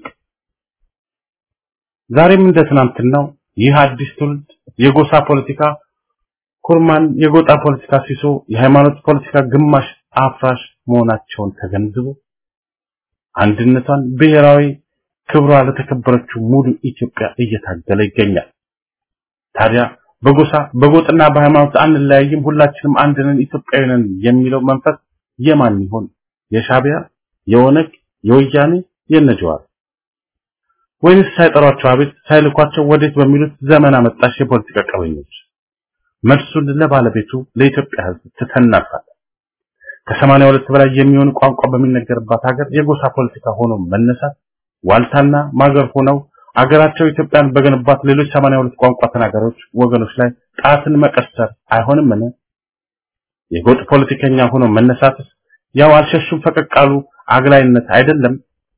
ዛሬም እንደ ትናንትናው ይህ አዲስ ትውልድ የጎሳ ፖለቲካ ኩርማን የጎጣ ፖለቲካ ሲሶ የሃይማኖት ፖለቲካ ግማሽ አፍራሽ መሆናቸውን ተገንዝቦ አንድነቷን ብሔራዊ ክብሯ ለተከበረችው ሙሉ ኢትዮጵያ እየታገለ ይገኛል። ታዲያ በጎሳ በጎጥና በሃይማኖት አንለያይም ሁላችንም አንድ ነን ኢትዮጵያዊ ነን የሚለው መንፈስ የማን ይሆን? የሻቢያ፣ የኦነግ፣ የወያኔ፣ የነጀዋር ወይስ ሳይጠሯቸው አቤት ሳይልኳቸው ወዴት በሚሉት ዘመን አመጣሽ የፖለቲካ ቀበኞች? መልሱን ለባለቤቱ ለኢትዮጵያ ሕዝብ ተተናፋለን። ከሰማንያ ሁለት በላይ የሚሆን ቋንቋ በሚነገርባት ሀገር የጎሳ ፖለቲካ ሆኖ መነሳት ዋልታና ማገር ሆነው አገራቸው ኢትዮጵያን በገነባት ሌሎች ሰማንያ ሁለት ቋንቋ ተናጋሪዎች ወገኖች ላይ ጣትን መቀሰር አይሆንም? ምን የጎጥ ፖለቲከኛ ሆኖ መነሳት ያው አልሸሹም ፈቀቃሉ አግላይነት አይደለም?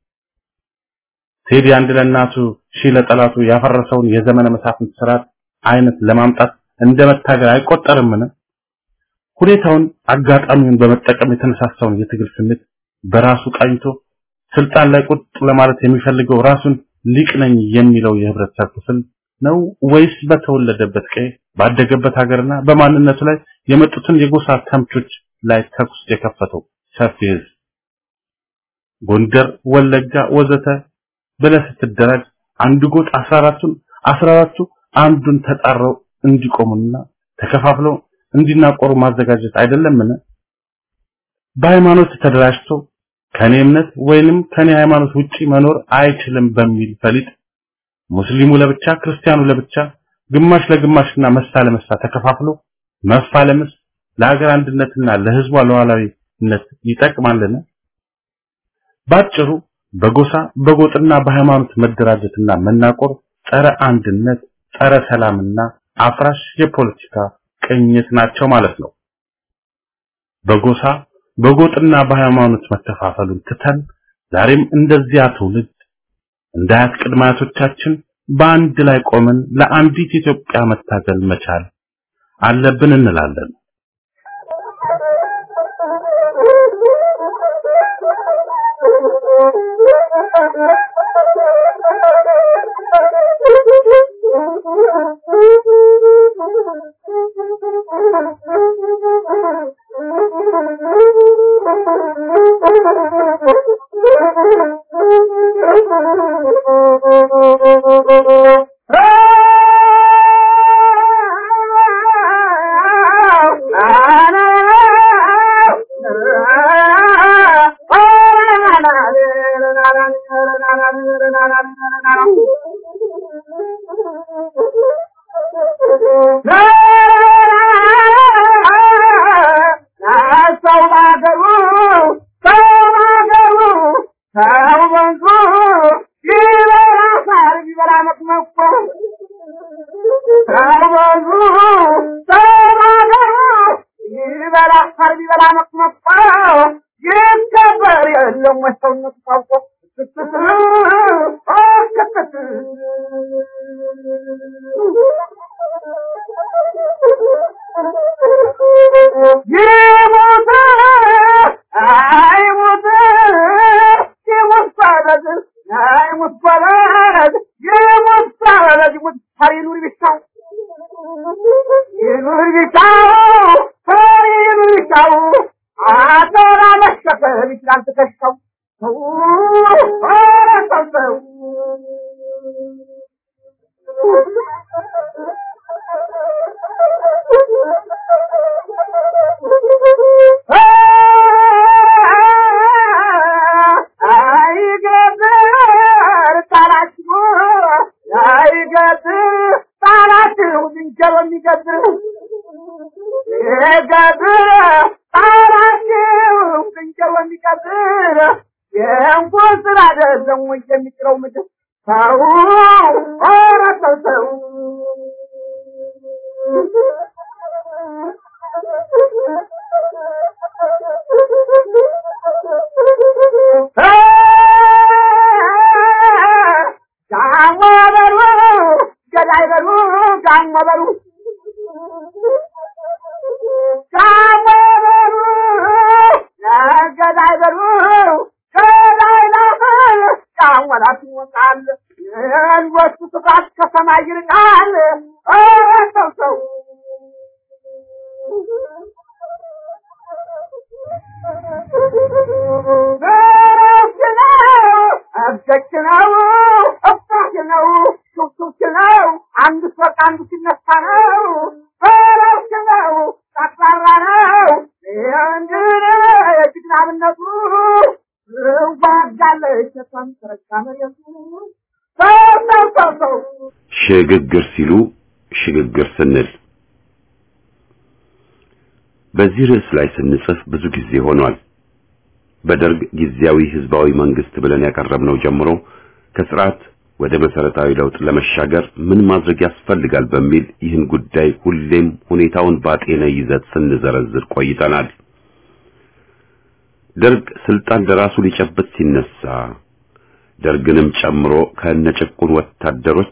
ቴዲ አንድ ለናቱ ሺ ለጠላቱ ያፈረሰውን የዘመነ መሳፍንት ስርዓት አይነት ለማምጣት እንደመታገል አይቆጠርምን? ሁኔታውን አጋጣሚውን በመጠቀም የተነሳሳውን የትግል ስሜት በራሱ ቃኝቶ ስልጣን ላይ ቁጥ ለማለት የሚፈልገው ራሱን ሊቅ ነኝ የሚለው የህብረተሰብ ክፍል ነው ወይስ በተወለደበት ቀይ ባደገበት ሀገርና በማንነቱ ላይ የመጡትን የጎሳ ተምቾች ላይ ተኩስ የከፈተው ሰፊ ህዝብ? ጎንደር፣ ወለጋ ወዘተ ብለህ ስትደራጅ አንዱ ጎጥ አስራ አራቱን አስራ አራቱ አንዱን ተጣረው እንዲቆሙና ተከፋፍለው እንዲናቆሩ ማዘጋጀት አይደለምን? በሃይማኖት ተደራጅቶ ከኔ እምነት ወይንም ከኔ ሃይማኖት ውጪ መኖር አይችልም በሚል ፈሊጥ ሙስሊሙ ለብቻ ክርስቲያኑ ለብቻ ግማሽ ለግማሽና መሳ ለመሳ ተከፋፍሎ መፋለምስ ለሀገር አንድነትና ለህዝቧ ሉዓላዊነት ይጠቅማልን? ባጭሩ በጎሳ በጎጥና በሃይማኖት መደራጀትና መናቆር ጸረ አንድነት ጸረ ሰላምና አፍራሽ የፖለቲካ ቅኝት ናቸው ማለት ነው። በጎሳ በጎጥና በሃይማኖት መተፋፈሉን ትተን ዛሬም እንደዚያ ትውልድ እንዳያት ቅድማቶቻችን በአንድ ላይ ቆመን ለአንዲት ኢትዮጵያ መታገል መቻል አለብን እንላለን። ሽግግር ሲሉ ሽግግር ስንል በዚህ ርዕስ ላይ ስንጽፍ ብዙ ጊዜ ሆኗል። በደርግ ጊዜያዊ ህዝባዊ መንግስት ብለን ያቀረብነው ጀምሮ ከስርዓት ወደ መሰረታዊ ለውጥ ለመሻገር ምን ማድረግ ያስፈልጋል በሚል ይህን ጉዳይ ሁሌም ሁኔታውን ባጤነ ይዘት ስንዘረዝር ቆይተናል። ደርግ ስልጣን ለራሱ ሊጨብጥ ሲነሳ ደርግንም ጨምሮ ከነጭቁን ወታደሮች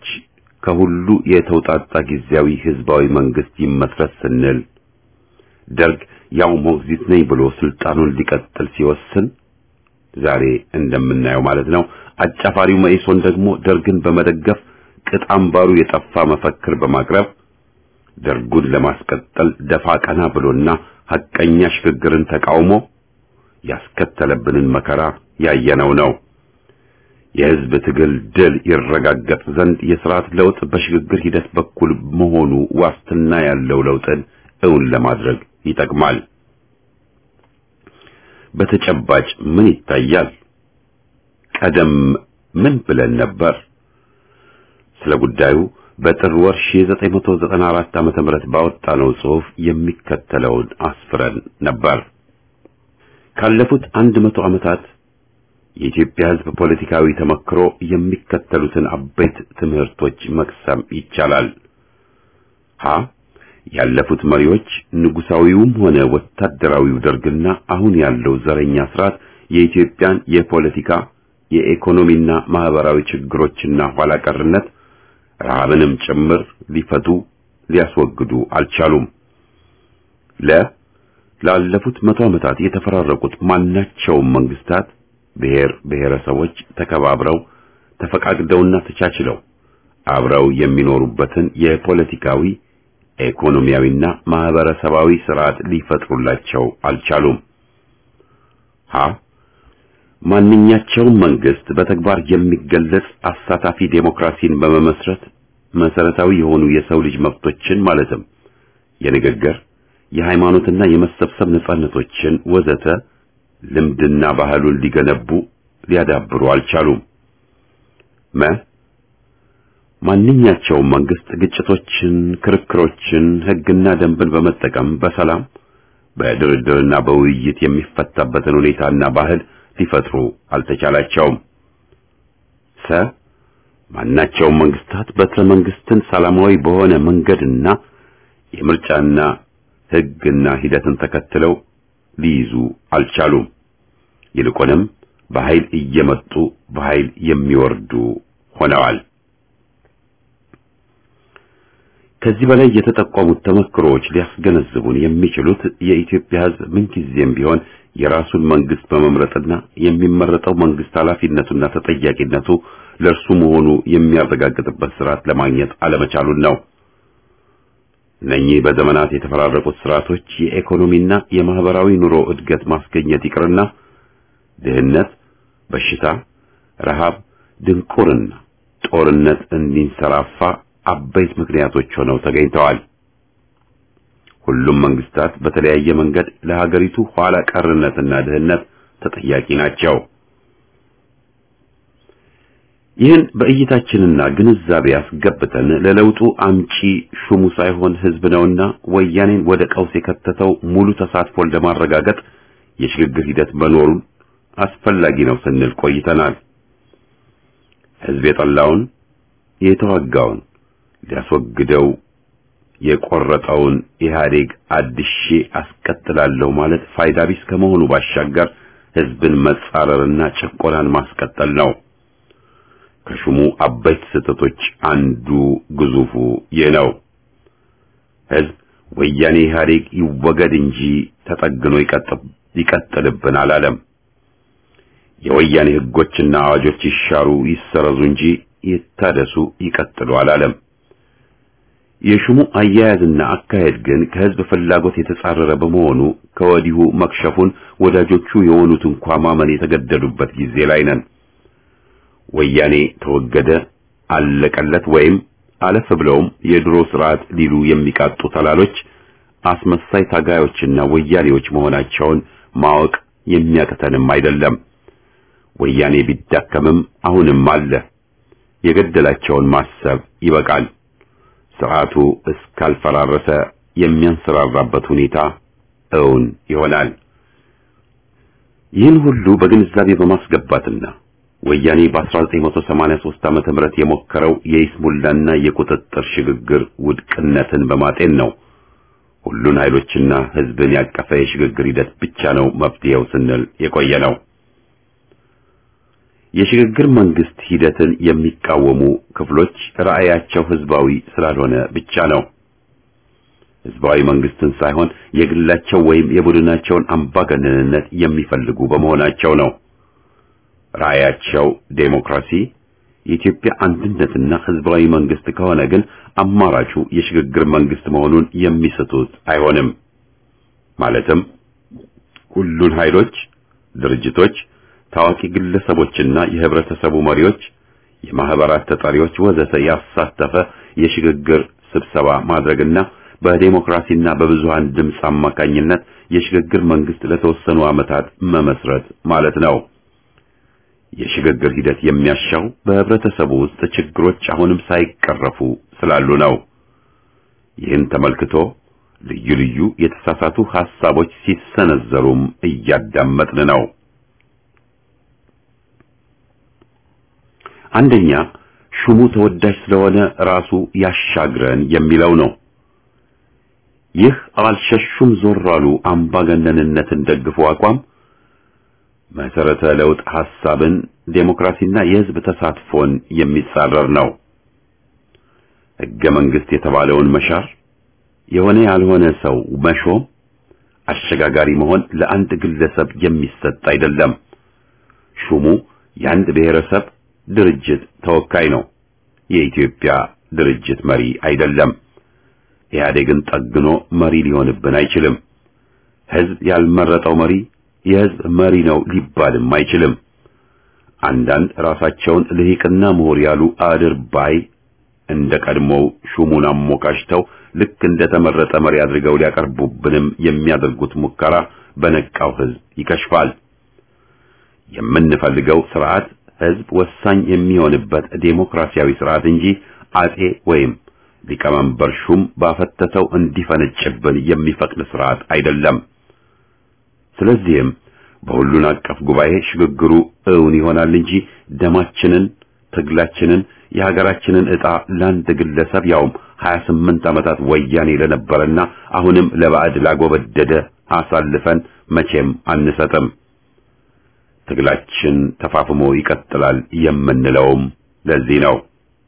ከሁሉ የተውጣጣ ጊዜያዊ ህዝባዊ መንግስት ይመስረት ስንል ደርግ ያው ሞግዚት ነኝ ብሎ ስልጣኑን ሊቀጥል ሲወስን ዛሬ እንደምናየው ማለት ነው። አጫፋሪው መኢሶን ደግሞ ደርግን በመደገፍ ቅጣምባሩ የጠፋ መፈክር በማቅረብ ደርጉን ለማስቀጠል ደፋ ቀና ብሎና ሐቀኛ ሽግግርን ተቃውሞ ያስከተለብንን መከራ ያየነው ነው። የህዝብ ትግል ድል ይረጋገጥ ዘንድ የሥርዓት ለውጥ በሽግግር ሂደት በኩል መሆኑ ዋስትና ያለው ለውጥን እውን ለማድረግ ይጠቅማል። በተጨባጭ ምን ይታያል? ቀደም ምን ብለን ነበር? ስለ ጉዳዩ በጥር ወር ሺህ ዘጠኝ መቶ ዘጠና አራት ዓመተ ምህረት ባወጣነው ጽሑፍ የሚከተለውን አስፍረን ነበር። ካለፉት አንድ መቶ ዓመታት የኢትዮጵያ ህዝብ ፖለቲካዊ ተመክሮ የሚከተሉትን አበይት ትምህርቶች መቅሰም ይቻላል። ሀ ያለፉት መሪዎች ንጉሳዊውም ሆነ ወታደራዊው ደርግና አሁን ያለው ዘረኛ ስርዓት የኢትዮጵያን የፖለቲካ የኢኮኖሚና ማህበራዊ ችግሮችና ኋላ ቀርነት ረሃብንም ጭምር ሊፈቱ ሊያስወግዱ አልቻሉም። ለ ላለፉት መቶ ዓመታት የተፈራረቁት ማናቸውም መንግስታት ብሔር ብሔረሰቦች ተከባብረው ተፈቃቅደውና ተቻችለው አብረው የሚኖሩበትን የፖለቲካዊ ኢኮኖሚያዊና ማህበረሰባዊ ስርዓት ሊፈጥሩላቸው አልቻሉም። ሀ ማንኛቸውም መንግስት በተግባር የሚገለጽ አሳታፊ ዴሞክራሲን በመመስረት መሰረታዊ የሆኑ የሰው ልጅ መብቶችን ማለትም የንግግር፣ የሃይማኖትና የመሰብሰብ ነጻነቶችን ወዘተ ልምድና ባህሉን ሊገነቡ ሊያዳብሩ አልቻሉም። መ ማንኛቸውም መንግስት ግጭቶችን፣ ክርክሮችን፣ ህግና ደንብን በመጠቀም በሰላም በድርድርና በውይይት የሚፈታበትን ሁኔታና ባህል ሊፈጥሩ አልተቻላቸውም። ሰ ማናቸውም መንግስታት በትረ መንግስትን ሰላማዊ በሆነ መንገድና የምርጫና ህግና ሂደትን ተከትለው ሊይዙ አልቻሉም። ይልቁንም በኃይል እየመጡ በኃይል የሚወርዱ ሆነዋል። ከዚህ በላይ የተጠቆሙት ተመክሮዎች ሊያስገነዝቡን የሚችሉት የኢትዮጵያ ህዝብ ምንጊዜም ቢሆን የራሱን መንግስት በመምረጥና የሚመረጠው መንግስት ኃላፊነቱና ተጠያቂነቱ ለእርሱ መሆኑ የሚያረጋግጥበት ስርዓት ለማግኘት አለመቻሉን ነው። እነኚህ በዘመናት የተፈራረቁት ስርዓቶች የኢኮኖሚና የማህበራዊ ኑሮ እድገት ማስገኘት ይቅርና ድህነት፣ በሽታ፣ ረሃብ፣ ድንቁርና፣ ጦርነት እንዲንሰራፋ አበይት ምክንያቶች ሆነው ተገኝተዋል። ሁሉም መንግስታት በተለያየ መንገድ ለሀገሪቱ ኋላ ቀርነትና ድህነት ተጠያቂ ናቸው። ይህን በእይታችንና ግንዛቤ ያስገብተን ለለውጡ አምጪ ሹሙ ሳይሆን ህዝብ ነውና ወያኔን ወደ ቀውስ የከተተው ሙሉ ተሳትፎን ለማረጋገጥ የሽግግር ሂደት መኖሩን አስፈላጊ ነው ስንል ቆይተናል። ህዝብ የጠላውን የተዋጋውን ሊያስወግደው የቆረጠውን ኢህአዴግ አድሼ አስቀጥላለሁ ማለት ፋይዳ ቢስ ከመሆኑ ባሻገር ህዝብን መጻረርና ጭቆናን ማስቀጠል ነው። ከሹሙ አበይት ስህተቶች አንዱ ግዙፉ ይህ ነው። ህዝብ ወያኔ ኢህአዴግ ይወገድ እንጂ ተጠግኖ ይቀጥልብን አላለም። የወያኔ ህጎችና አዋጆች ይሻሩ ይሰረዙ እንጂ ይታደሱ ይቀጥሉ አላለም። የሹሙ አያያዝና አካሄድ ግን ከህዝብ ፍላጎት የተጻረረ በመሆኑ ከወዲሁ መክሸፉን ወዳጆቹ የሆኑት እንኳን ማመን የተገደዱበት ጊዜ ላይ ነን። ወያኔ ተወገደ አለቀለት ወይም አለፍ ብለውም የድሮ ስርዓት ሊሉ የሚቃጡ ተላሎች አስመሳይ ታጋዮችና ወያኔዎች መሆናቸውን ማወቅ የሚያቅተንም አይደለም። ወያኔ ቢዳከምም አሁንም አለ። የገደላቸውን ማሰብ ይበቃል። ስርዓቱ እስካልፈራረሰ የሚያንሰራራበት ሁኔታ እውን ይሆናል። ይህን ሁሉ በግንዛቤ በማስገባትና ወያኔ በ1983 ዓመተ ምህረት የሞከረው የይስሙላና የቁጥጥር ሽግግር ውድቅነትን በማጤን ነው ሁሉን ኃይሎችና ህዝብን ያቀፈ የሽግግር ሂደት ብቻ ነው መፍትሄው ስንል የቆየ ነው። የሽግግር መንግስት ሂደትን የሚቃወሙ ክፍሎች ራእያቸው ህዝባዊ ስላልሆነ ብቻ ነው። ህዝባዊ መንግስትን ሳይሆን የግላቸው ወይም የቡድናቸውን አምባገነንነት የሚፈልጉ በመሆናቸው ነው። ራዕያቸው ዴሞክራሲ፣ የኢትዮጵያ አንድነትና ህዝባዊ መንግስት ከሆነ ግን አማራጩ የሽግግር መንግስት መሆኑን የሚስቱት አይሆንም። ማለትም ሁሉን ኃይሎች፣ ድርጅቶች፣ ታዋቂ ግለሰቦችና የህብረተሰቡ መሪዎች፣ የማህበራት ተጠሪዎች ወዘተ ያሳተፈ የሽግግር ስብሰባ ማድረግና በዲሞክራሲና በብዙሃን ድምጽ አማካኝነት የሽግግር መንግስት ለተወሰኑ ዓመታት መመስረት ማለት ነው። የሽግግር ሂደት የሚያሻው በህብረተሰቡ ውስጥ ችግሮች አሁንም ሳይቀረፉ ስላሉ ነው። ይህን ተመልክቶ ልዩ ልዩ የተሳሳቱ ሐሳቦች ሲሰነዘሩም እያዳመጥን ነው። አንደኛ ሹሙ ተወዳጅ ስለሆነ ራሱ ያሻግረን የሚለው ነው። ይህ አልሸሹም ዞር አሉ አምባገነንነትን ደግፎ አቋም መሰረተ ለውጥ ሐሳብን፣ ዴሞክራሲና የህዝብ ተሳትፎን የሚጻረር ነው። ሕገ መንግስት የተባለውን መሻር፣ የሆነ ያልሆነ ሰው መሾም፣ አሸጋጋሪ መሆን ለአንድ ግለሰብ የሚሰጥ አይደለም። ሹሙ የአንድ ብሔረሰብ ድርጅት ተወካይ ነው። የኢትዮጵያ ድርጅት መሪ አይደለም። ኢህአዴግን ጠግኖ መሪ ሊሆንብን አይችልም። ህዝብ ያልመረጠው መሪ የህዝብ መሪ ነው ሊባልም አይችልም። አንዳንድ ራሳቸውን ልሂቅና ምሁር ያሉ አድርባይ እንደ ቀድሞው ሹሙን አሞካሽተው ልክ እንደ ተመረጠ መሪ አድርገው ሊያቀርቡብንም የሚያደርጉት ሙከራ በነቃው ህዝብ ይከሽፋል። የምንፈልገው ስርዓት ህዝብ ወሳኝ የሚሆንበት ዴሞክራሲያዊ ስርዓት እንጂ አጼ ወይም ሊቀመንበር ሹም ባፈተተው እንዲፈነጭብን የሚፈቅድ ስርዓት አይደለም። ስለዚህም በሁሉን አቀፍ ጉባኤ ሽግግሩ እውን ይሆናል እንጂ ደማችንን፣ ትግላችንን፣ የሀገራችንን ዕጣ ለአንድ ግለሰብ ያውም ሀያ ስምንት ዓመታት ወያኔ ለነበረና አሁንም ለባዕድ ላጎበደደ አሳልፈን መቼም አንሰጥም። ትግላችን ተፋፍሞ ይቀጥላል የምንለውም ለዚህ ነው።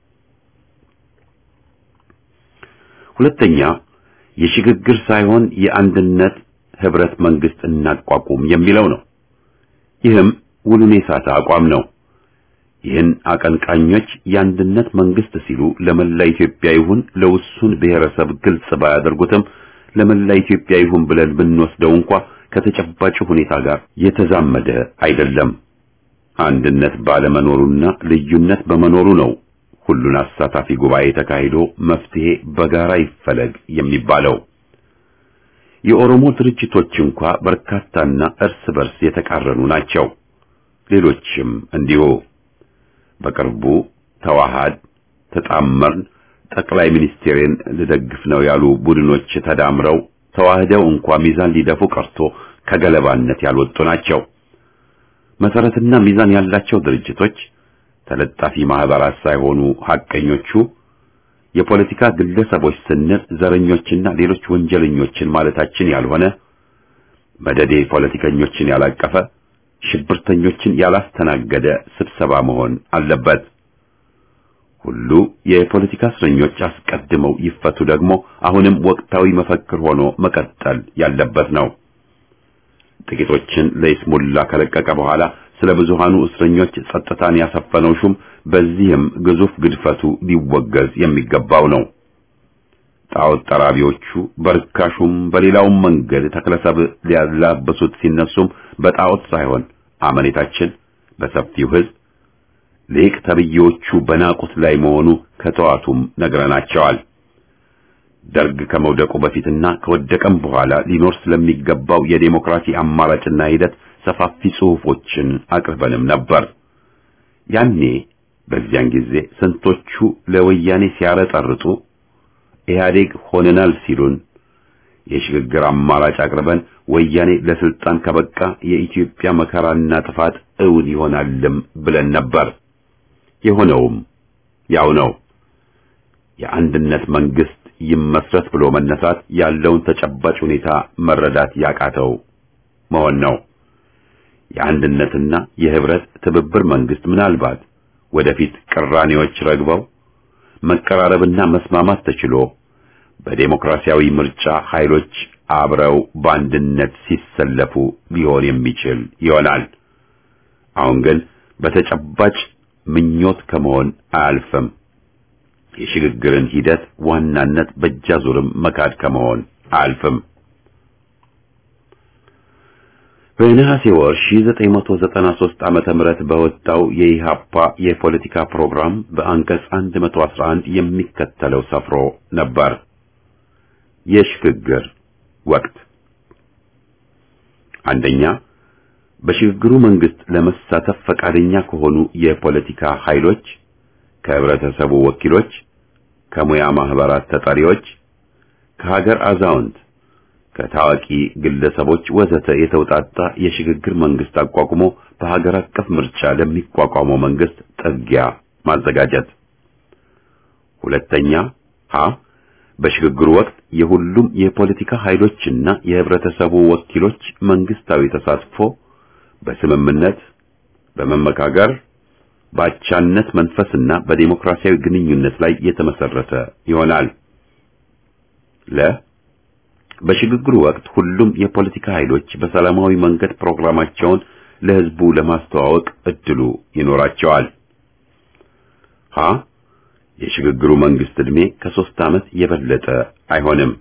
ሁለተኛ የሽግግር ሳይሆን የአንድነት ህብረት መንግስት እናቋቁም የሚለው ነው። ይህም ውሉን የሳተ አቋም ነው። ይህን አቀንቃኞች የአንድነት መንግስት ሲሉ ለመላ ኢትዮጵያ ይሁን ለውሱን ብሔረሰብ ግልጽ ባያደርጉትም ለመላ ኢትዮጵያ ይሁን ብለን ብንወስደው እንኳ ከተጨባጭ ሁኔታ ጋር የተዛመደ አይደለም። አንድነት ባለመኖሩና ልዩነት በመኖሩ ነው ሁሉን አሳታፊ ጉባኤ ተካሂዶ መፍትሄ በጋራ ይፈለግ የሚባለው። የኦሮሞ ድርጅቶች እንኳ በርካታና እርስ በርስ የተቃረኑ ናቸው። ሌሎችም እንዲሁ። በቅርቡ ተዋሃድ፣ ተጣመርን፣ ጠቅላይ ሚኒስቴርን ልደግፍ ነው ያሉ ቡድኖች ተዳምረው ተዋህደው እንኳ ሚዛን ሊደፉ ቀርቶ ከገለባነት ያልወጡ ናቸው። መሰረትና ሚዛን ያላቸው ድርጅቶች ተለጣፊ ማህበራት ሳይሆኑ ሐቀኞቹ የፖለቲካ ግለሰቦች ስንል ዘረኞችና ሌሎች ወንጀለኞችን ማለታችን ያልሆነ መደዴ ፖለቲከኞችን ያላቀፈ ሽብርተኞችን ያላስተናገደ ስብሰባ መሆን አለበት። ሁሉ የፖለቲካ እስረኞች አስቀድመው ይፈቱ ደግሞ አሁንም ወቅታዊ መፈክር ሆኖ መቀጠል ያለበት ነው። ጥቂቶችን ለይስሙላ ከለቀቀ በኋላ ስለ ብዙሃኑ እስረኞች ጸጥታን ያሰፈነው ሹም በዚህም ግዙፍ ግድፈቱ ሊወገዝ የሚገባው ነው። ጣዖት ጠራቢዎቹ በርካሹም በሌላውም መንገድ ተክለሰብ ሊያላበሱት ሲነሱም በጣዖት ሳይሆን አመኔታችን በሰፊው ህዝብ ሊቅ ተብዬዎቹ በናቁት ላይ መሆኑ ከተዋቱም ነግረናቸዋል። ደርግ ከመውደቁ በፊትና ከወደቀም በኋላ ሊኖር ስለሚገባው የዴሞክራሲ አማራጭና ሂደት ሰፋፊ ጽሑፎችን አቅርበንም ነበር። ያኔ በዚያን ጊዜ ስንቶቹ ለወያኔ ሲያረጠርጡ ኢህአዴግ ሆነናል ሲሉን የሽግግር አማራጭ አቅርበን ወያኔ ለስልጣን ከበቃ የኢትዮጵያ መከራና ጥፋት እውን ይሆናልም ብለን ነበር። የሆነውም ያው ነው። የአንድነት መንግስት ይመስረት ብሎ መነሳት ያለውን ተጨባጭ ሁኔታ መረዳት ያቃተው መሆን ነው። የአንድነትና የህብረት ትብብር መንግስት ምናልባት ወደፊት ቅራኔዎች ረግበው መቀራረብና መስማማት ተችሎ በዴሞክራሲያዊ ምርጫ ኃይሎች አብረው በአንድነት ሲሰለፉ ሊሆን የሚችል ይሆናል። አሁን ግን በተጨባጭ ምኞት ከመሆን አያልፍም። የሽግግርን ሂደት ዋናነት በእጃዙርም መካድ ከመሆን አያልፍም። በነሐሴ ወር ሺህ ዘጠኝ መቶ ዘጠና ሦስት ዓመተ ምህረት በወጣው የኢሃፓ የፖለቲካ ፕሮግራም በአንቀጽ መቶ አስራ አንድ የሚከተለው ሰፍሮ ነበር። የሽግግር ወቅት አንደኛ፣ በሽግግሩ መንግስት ለመሳተፍ ፈቃደኛ ከሆኑ የፖለቲካ ኃይሎች፣ ከህብረተሰቡ ወኪሎች፣ ከሙያ ማህበራት ተጠሪዎች፣ ከሀገር አዛውንት፣ ከታዋቂ ግለሰቦች ወዘተ የተውጣጣ የሽግግር መንግስት አቋቁሞ በሀገር አቀፍ ምርጫ ለሚቋቋመው መንግስት ጥጊያ ማዘጋጀት። ሁለተኛ፣ ሀ በሽግግሩ ወቅት የሁሉም የፖለቲካ ኃይሎችና የህብረተሰቡ ወኪሎች መንግስታዊ ተሳትፎ በስምምነት፣ በመመካከር፣ በአቻነት መንፈስና በዲሞክራሲያዊ ግንኙነት ላይ የተመሰረተ ይሆናል። ለ በሽግግሩ ወቅት ሁሉም የፖለቲካ ኃይሎች በሰላማዊ መንገድ ፕሮግራማቸውን ለህዝቡ ለማስተዋወቅ እድሉ ይኖራቸዋል። ሀ የሽግግሩ መንግስት ዕድሜ ከሦስት ዓመት የበለጠ አይሆንም።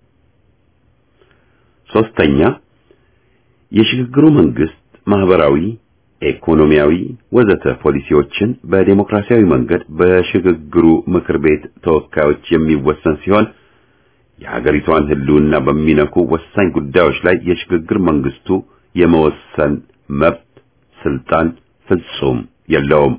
ሶስተኛ የሽግግሩ መንግስት ማህበራዊ፣ ኢኮኖሚያዊ ወዘተ ፖሊሲዎችን በዲሞክራሲያዊ መንገድ በሽግግሩ ምክር ቤት ተወካዮች የሚወሰን ሲሆን የሀገሪቷን ህልውና በሚነኩ ወሳኝ ጉዳዮች ላይ የሽግግር መንግስቱ የመወሰን መብት ስልጣን ፍጹም የለውም።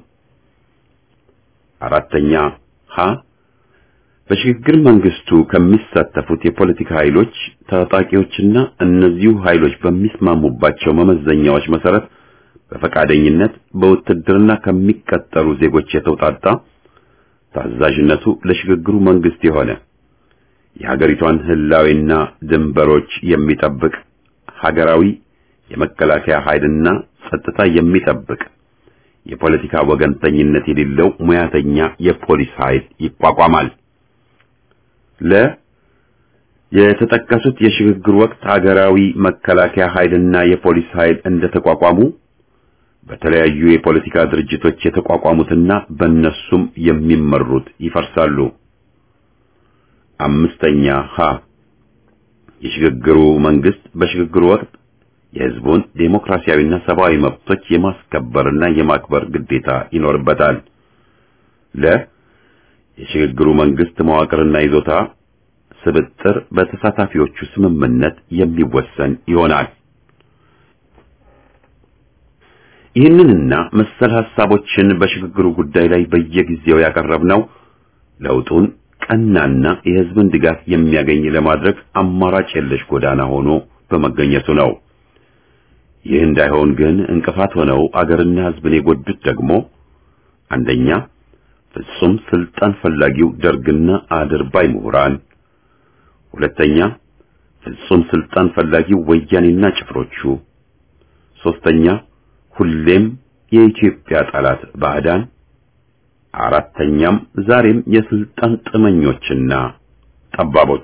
አራተኛ ሀ በሽግግር መንግስቱ ከሚሳተፉት የፖለቲካ ኃይሎች ታጣቂዎችና እነዚሁ ኃይሎች በሚስማሙባቸው መመዘኛዎች መሰረት በፈቃደኝነት በውትድርና ከሚቀጠሩ ዜጎች የተውጣጣ ታዛዥነቱ ለሽግግሩ መንግስት የሆነ የሀገሪቷን ህላዊና ድንበሮች የሚጠብቅ ሀገራዊ የመከላከያ ኃይልና ጸጥታ የሚጠብቅ የፖለቲካ ወገንተኝነት የሌለው ሙያተኛ የፖሊስ ኃይል ይቋቋማል። ለ የተጠቀሱት የሽግግር ወቅት ሀገራዊ መከላከያ ኃይልና የፖሊስ ኃይል እንደተቋቋሙ በተለያዩ የፖለቲካ ድርጅቶች የተቋቋሙትና በእነሱም የሚመሩት ይፈርሳሉ። አምስተኛ ሀ የሽግግሩ መንግስት በሽግግሩ ወቅት የህዝቡን ዴሞክራሲያዊና ሰብአዊ መብቶች የማስከበርና የማክበር ግዴታ ይኖርበታል። ለ የሽግግሩ መንግስት መዋቅርና ይዞታ ስብጥር በተሳታፊዎቹ ስምምነት የሚወሰን ይሆናል። ይህንንና መሰል ሐሳቦችን በሽግግሩ ጉዳይ ላይ በየጊዜው ያቀረብነው ለውጡን ቀናና የህዝብን ድጋፍ የሚያገኝ ለማድረግ አማራጭ የለሽ ጎዳና ሆኖ በመገኘቱ ነው። ይህ እንዳይሆን ግን እንቅፋት ሆነው አገርና ህዝብን የጎዱት ደግሞ አንደኛ ፍጹም ስልጣን ፈላጊው ደርግና አድርባይ ምሁራን፣ ሁለተኛ ፍጹም ስልጣን ፈላጊው ወያኔና ጭፍሮቹ፣ ሶስተኛ ሁሌም የኢትዮጵያ ጠላት ባዕዳን፣ አራተኛም ዛሬም የስልጣን ጥመኞችና ጠባቦች።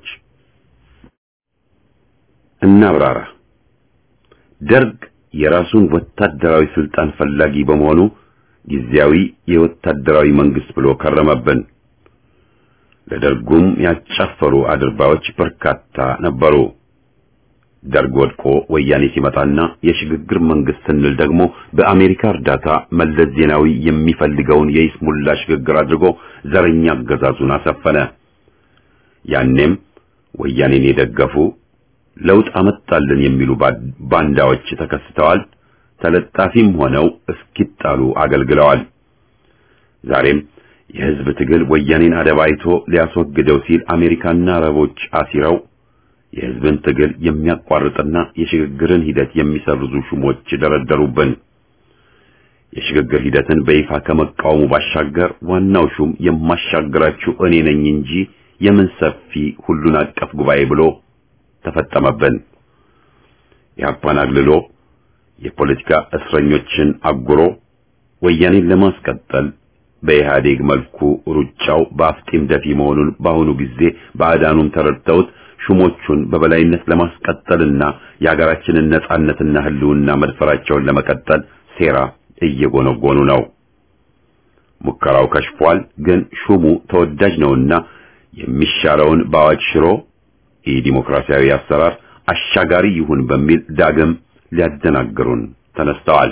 እናብራራ። ደርግ የራሱን ወታደራዊ ስልጣን ፈላጊ በመሆኑ ጊዜያዊ የወታደራዊ መንግስት ብሎ ከረመብን። ለደርጉም ያጫፈሩ አድርባዮች በርካታ ነበሩ። ደርግ ወድቆ ወያኔ ሲመጣና የሽግግር መንግስት ስንል ደግሞ በአሜሪካ እርዳታ መለስ ዜናዊ የሚፈልገውን የይስሙላ ሽግግር አድርጎ ዘረኛ አገዛዙን አሰፈነ። ያኔም ወያኔን የደገፉ ለውጥ አመጣልን የሚሉ ባንዳዎች ተከስተዋል። ተለጣፊም ሆነው እስኪጣሉ አገልግለዋል። ዛሬም የህዝብ ትግል ወያኔን አደባይቶ ሊያስወግደው ሲል አሜሪካና አረቦች አሲረው የህዝብን ትግል የሚያቋርጥና የሽግግርን ሂደት የሚሰርዙ ሹሞች ደረደሩብን። የሽግግር ሂደትን በይፋ ከመቃወሙ ባሻገር ዋናው ሹም የማሻግራችሁ እኔ ነኝ እንጂ የምን ሰፊ ሁሉን አቀፍ ጉባኤ ብሎ ተፈጠመብን። ያፓን አግልሎ የፖለቲካ እስረኞችን አጉሮ ወያኔን ለማስቀጠል በኢህአዴግ መልኩ ሩጫው በአፍጢም ደፊ መሆኑን በአሁኑ ጊዜ ባዕዳኑም ተረድተውት ሹሞቹን በበላይነት ለማስቀጠልና የሀገራችንን ነጻነትና ህልውና መድፈራቸውን ለመቀጠል ሴራ እየጎነጎኑ ነው። ሙከራው ከሽፏል። ግን ሹሙ ተወዳጅ ነውና የሚሻረውን በአዋጅ ሽሮ የዲሞክራሲያዊ አሰራር አሻጋሪ ይሁን በሚል ዳግም ሊያደናግሩን ተነስተዋል።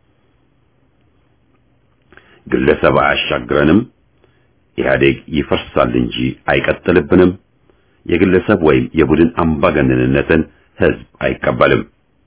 ግለሰብ አያሻግረንም፣ ኢህአዴግ ይፈርሳል እንጂ አይቀጥልብንም፣ የግለሰብ ወይም የቡድን አምባገነንነትን ህዝብ አይቀበልም።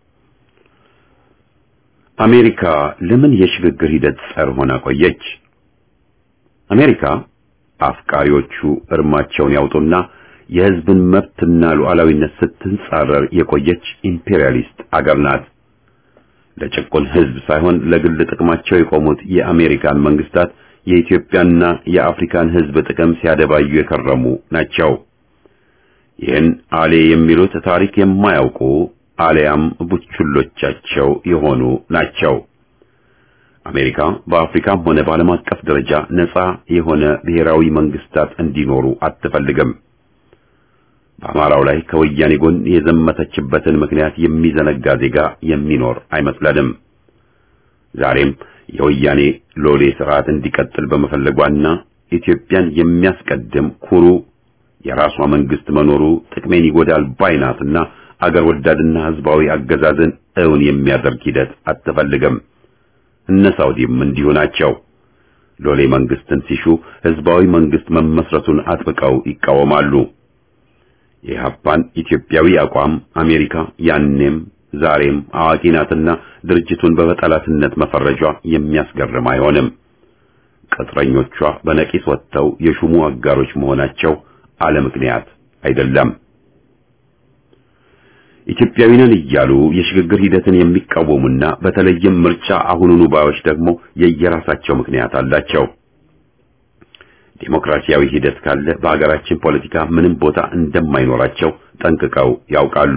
አሜሪካ ለምን የሽግግር ሂደት ጸር ሆና ቆየች? አሜሪካ አፍቃሪዎቹ እርማቸውን ያውጡና የህዝብን መብትና ሉዓላዊነት ስትንጻረር የቆየች ኢምፔሪያሊስት አገር ናት። ለጭቁን ህዝብ ሳይሆን ለግል ጥቅማቸው የቆሙት የአሜሪካን መንግስታት የኢትዮጵያና የአፍሪካን ህዝብ ጥቅም ሲያደባዩ የከረሙ ናቸው። ይህን አሌ የሚሉት ታሪክ የማያውቁ አሊያም ቡችሎቻቸው የሆኑ ናቸው። አሜሪካ በአፍሪካም ሆነ በዓለም አቀፍ ደረጃ ነፃ የሆነ ብሔራዊ መንግስታት እንዲኖሩ አትፈልግም። በአማራው ላይ ከወያኔ ጎን የዘመተችበትን ምክንያት የሚዘነጋ ዜጋ የሚኖር አይመስለንም። ዛሬም የወያኔ ሎሌ ስርዓት እንዲቀጥል በመፈለጓና ኢትዮጵያን የሚያስቀድም ኩሩ የራሷ መንግስት መኖሩ ጥቅሜን ይጎዳል ባይናትና አገር ወዳድና ህዝባዊ አገዛዝን እውን የሚያደርግ ሂደት አትፈልግም። እነ ሳውዲም እንዲሁ ናቸው። ሎሌ መንግስትን ሲሹ ህዝባዊ መንግስት መመስረቱን አጥብቀው ይቃወማሉ። የኢህአፓን ኢትዮጵያዊ አቋም አሜሪካ ያኔም ዛሬም አዋቂ ናትና ድርጅቱን በጠላትነት መፈረጇ የሚያስገርም አይሆንም። ቅጥረኞቿ በነቂስ ወጥተው የሹሙ አጋሮች መሆናቸው አለ ምክንያት አይደለም። ኢትዮጵያዊንን እያሉ የሽግግር ሂደትን የሚቃወሙና በተለይም ምርጫ አሁኑኑ ባዮች ደግሞ የየራሳቸው ምክንያት አላቸው። ዲሞክራሲያዊ ሂደት ካለ በአገራችን ፖለቲካ ምንም ቦታ እንደማይኖራቸው ጠንቅቀው ያውቃሉ።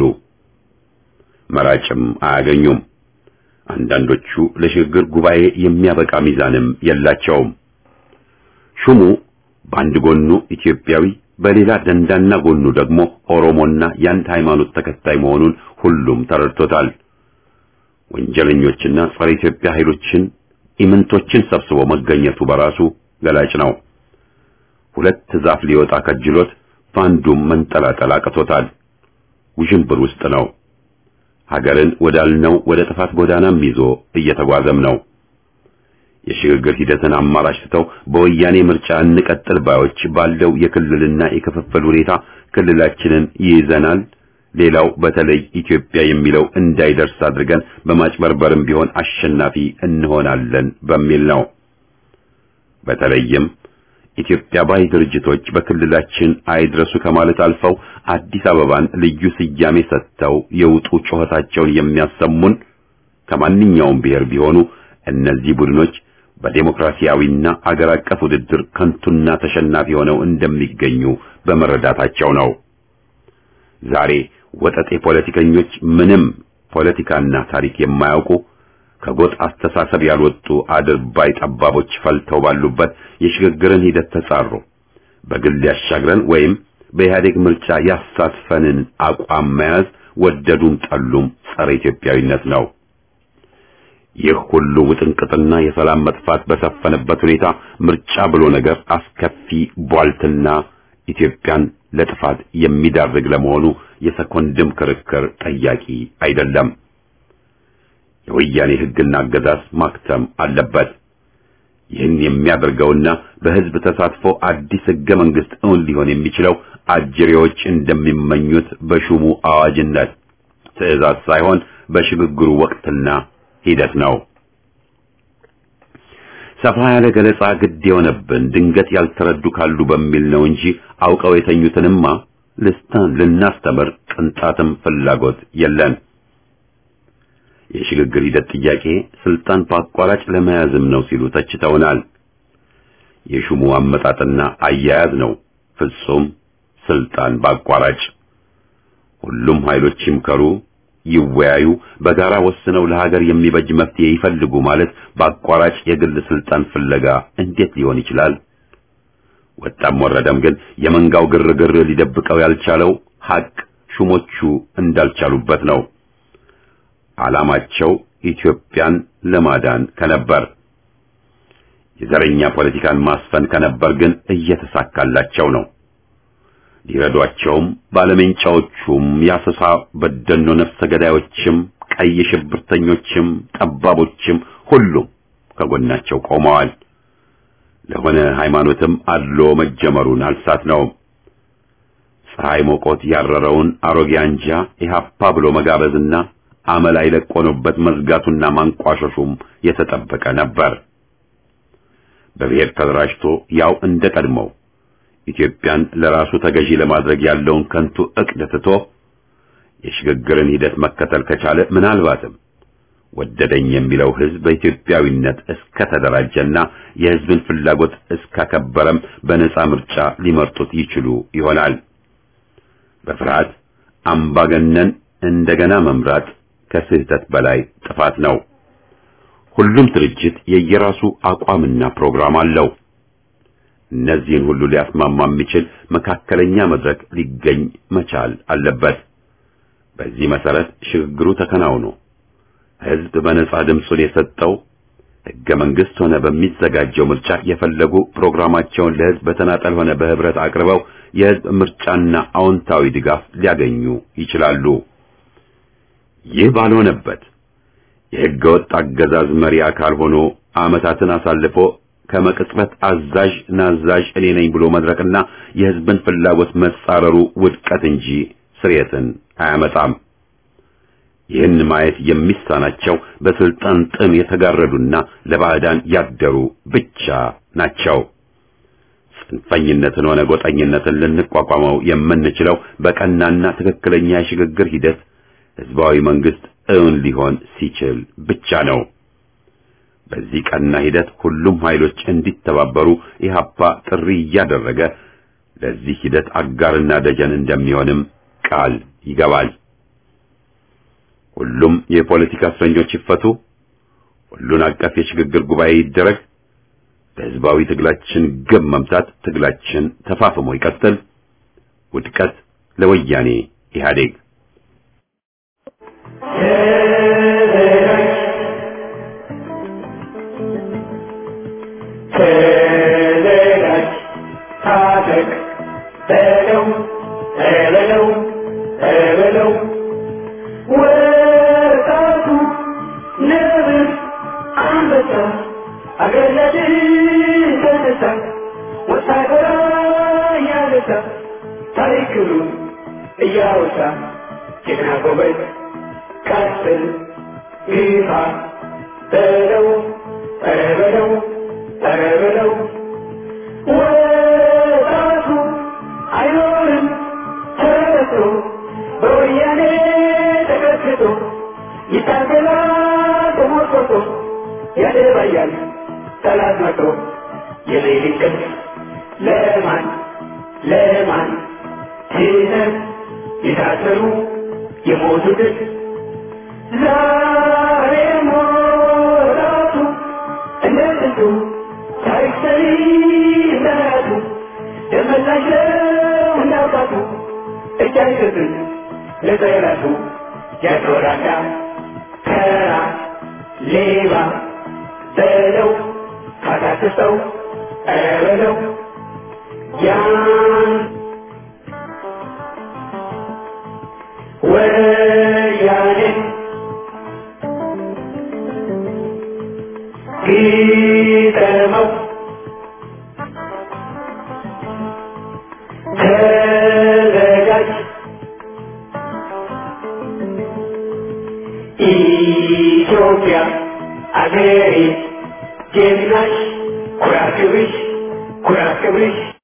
መራጭም አያገኙም። አንዳንዶቹ ለሽግግር ጉባኤ የሚያበቃ ሚዛንም የላቸውም። ሹሙ በአንድ ጎኑ ኢትዮጵያዊ በሌላ ደንዳና ጎኑ ደግሞ ኦሮሞና የአንድ ሃይማኖት ተከታይ መሆኑን ሁሉም ተረድቶታል። ወንጀለኞችና ጸረ ኢትዮጵያ ኃይሎችን ኢምንቶችን ሰብስቦ መገኘቱ በራሱ ገላጭ ነው። ሁለት ዛፍ ሊወጣ ከጅሎት ባንዱም መንጠላጠል አቅቶታል። ውዥንብር ውስጥ ነው። ሀገርን ወዳልነው ወደ ጥፋት ጎዳናም ይዞ እየተጓዘም ነው። የሽግግር ሂደትን አማራጭ ትተው በወያኔ ምርጫ እንቀጥል ባዮች ባለው የክልልና የክፍፍል ሁኔታ ክልላችንን ይይዘናል፣ ሌላው በተለይ ኢትዮጵያ የሚለው እንዳይደርስ አድርገን በማጭበርበርም ቢሆን አሸናፊ እንሆናለን በሚል ነው። በተለይም ኢትዮጵያ ባይ ድርጅቶች በክልላችን አይድረሱ ከማለት አልፈው አዲስ አበባን ልዩ ስያሜ ሰጥተው የውጡ ጩኸታቸውን የሚያሰሙን ከማንኛውም ብሔር ቢሆኑ እነዚህ ቡድኖች በዲሞክራሲያዊና አገር አቀፍ ውድድር ከንቱና ተሸናፊ ሆነው እንደሚገኙ በመረዳታቸው ነው። ዛሬ ወጠጤ ፖለቲከኞች ምንም ፖለቲካና ታሪክ የማያውቁ ከጎጥ አስተሳሰብ ያልወጡ አድርባይ ጠባቦች ፈልተው ባሉበት የሽግግርን ሂደት ተጻሩ በግል ያሻግረን ወይም በኢህአዴግ ምርጫ ያሳትፈንን አቋም መያዝ ወደዱም ጠሉም ጸረ ኢትዮጵያዊነት ነው። ይህ ሁሉ ውጥንቅጥና የሰላም መጥፋት በሰፈነበት ሁኔታ ምርጫ ብሎ ነገር አስከፊ ቧልትና ኢትዮጵያን ለጥፋት የሚዳርግ ለመሆኑ የሰኮንድም ክርክር ጠያቂ አይደለም። የወያኔ ህግና አገዛዝ ማክተም አለበት። ይህን የሚያደርገውና በህዝብ ተሳትፎ አዲስ ህገ መንግስት እውን ሊሆን የሚችለው አጅሬዎች እንደሚመኙት በሹሙ አዋጅነት ትዕዛዝ ሳይሆን በሽግግሩ ወቅትና ሂደት ነው። ሰፋ ያለ ገለጻ ግድ የሆነብን ድንገት ያልተረዱ ካሉ በሚል ነው እንጂ አውቀው የተኙትንማ ልስታን ልናስተምር ቅንጣትም ፍላጎት የለን። የሽግግር ሂደት ጥያቄ ስልጣን በአቋራጭ ለመያዝም ነው ሲሉ ተችተውናል። የሹሙ አመጣጥና አያያዝ ነው ፍጹም ስልጣን በአቋራጭ። ሁሉም ኃይሎች ይምከሩ፣ ይወያዩ፣ በጋራ ወስነው ለሀገር የሚበጅ መፍትሄ ይፈልጉ ማለት በአቋራጭ የግል ስልጣን ፍለጋ እንዴት ሊሆን ይችላል? ወጣም ወረደም ግን የመንጋው ግርግር ሊደብቀው ያልቻለው ሀቅ ሹሞቹ እንዳልቻሉበት ነው። ዓላማቸው ኢትዮጵያን ለማዳን ከነበር፣ የዘረኛ ፖለቲካን ማስፈን ከነበር ግን እየተሳካላቸው ነው። ሊረዷቸውም ባለመንጫዎቹም ያሰሳ በደኖ ነፍሰ ገዳዮችም ቀይ ሽብርተኞችም ጠባቦችም ሁሉም ከጎናቸው ቆመዋል። ለሆነ ሃይማኖትም አድሎ መጀመሩን አልሳት ነው። ፀሐይ ሞቆት ያረረውን አሮጌ አንጃ ኢህአፓ ብሎ መጋበዝና አመላይ ለቆኖበት መዝጋቱና ማንቋሸሹም የተጠበቀ ነበር። በብሔር ተደራጅቶ ያው እንደቀድመው ኢትዮጵያን ለራሱ ተገዢ ለማድረግ ያለውን ከንቱ እቅድ ትቶ የሽግግርን ሂደት መከተል ከቻለ ምናልባትም ወደደኝ የሚለው ህዝብ በኢትዮጵያዊነት እስከ ተደራጀና የህዝብን ፍላጎት እስከከበረም በነጻ ምርጫ ሊመርጡት ይችሉ ይሆናል። በፍርሃት አምባገነን እንደገና መምራት ከስህተት በላይ ጥፋት ነው። ሁሉም ድርጅት የየራሱ አቋምና ፕሮግራም አለው። እነዚህን ሁሉ ሊያስማማ የሚችል መካከለኛ መድረክ ሊገኝ መቻል አለበት። በዚህ መሰረት ሽግግሩ ተከናውኖ ህዝብ በነጻ ድምፁን የሰጠው ህገ መንግስት ሆነ በሚዘጋጀው ምርጫ የፈለጉ ፕሮግራማቸውን ለህዝብ በተናጠል ሆነ በህብረት አቅርበው የህዝብ ምርጫና አዎንታዊ ድጋፍ ሊያገኙ ይችላሉ። ይህ ባልሆነበት የህገ ወጥ አገዛዝ መሪ አካል ሆኖ አመታትን አሳልፎ ከመቅጽበት አዛዥ ናዛዥ እኔ ነኝ ብሎ መድረክና የህዝብን ፍላጎት መጻረሩ ውድቀት እንጂ ስርየትን አያመጣም። ይህን ማየት የሚሳናቸው በስልጣን ጥም የተጋረዱና ለባዕዳን ያደሩ ብቻ ናቸው። ጽንፈኝነትን ሆነ ጎጠኝነትን ልንቋቋመው የምንችለው በቀናና ትክክለኛ የሽግግር ሂደት ህዝባዊ መንግስት እውን ሊሆን ሲችል ብቻ ነው። በዚህ ቀና ሂደት ሁሉም ኃይሎች እንዲተባበሩ ኢህአፓ ጥሪ እያደረገ ለዚህ ሂደት አጋርና ደጀን እንደሚሆንም ቃል ይገባል። ሁሉም የፖለቲካ እስረኞች ይፈቱ፣ ሁሉን አቀፍ የሽግግር ጉባኤ ይደረግ፣ ለህዝባዊ ትግላችን ግብ መምታት ትግላችን ተፋፍሞ ይቀጥል። ውድቀት ለወያኔ ኢህአዴግ። ኢትዮጵያ አገሬ ጀግናሽ ኩራት ክብርሽ ኩራት ክብርሽ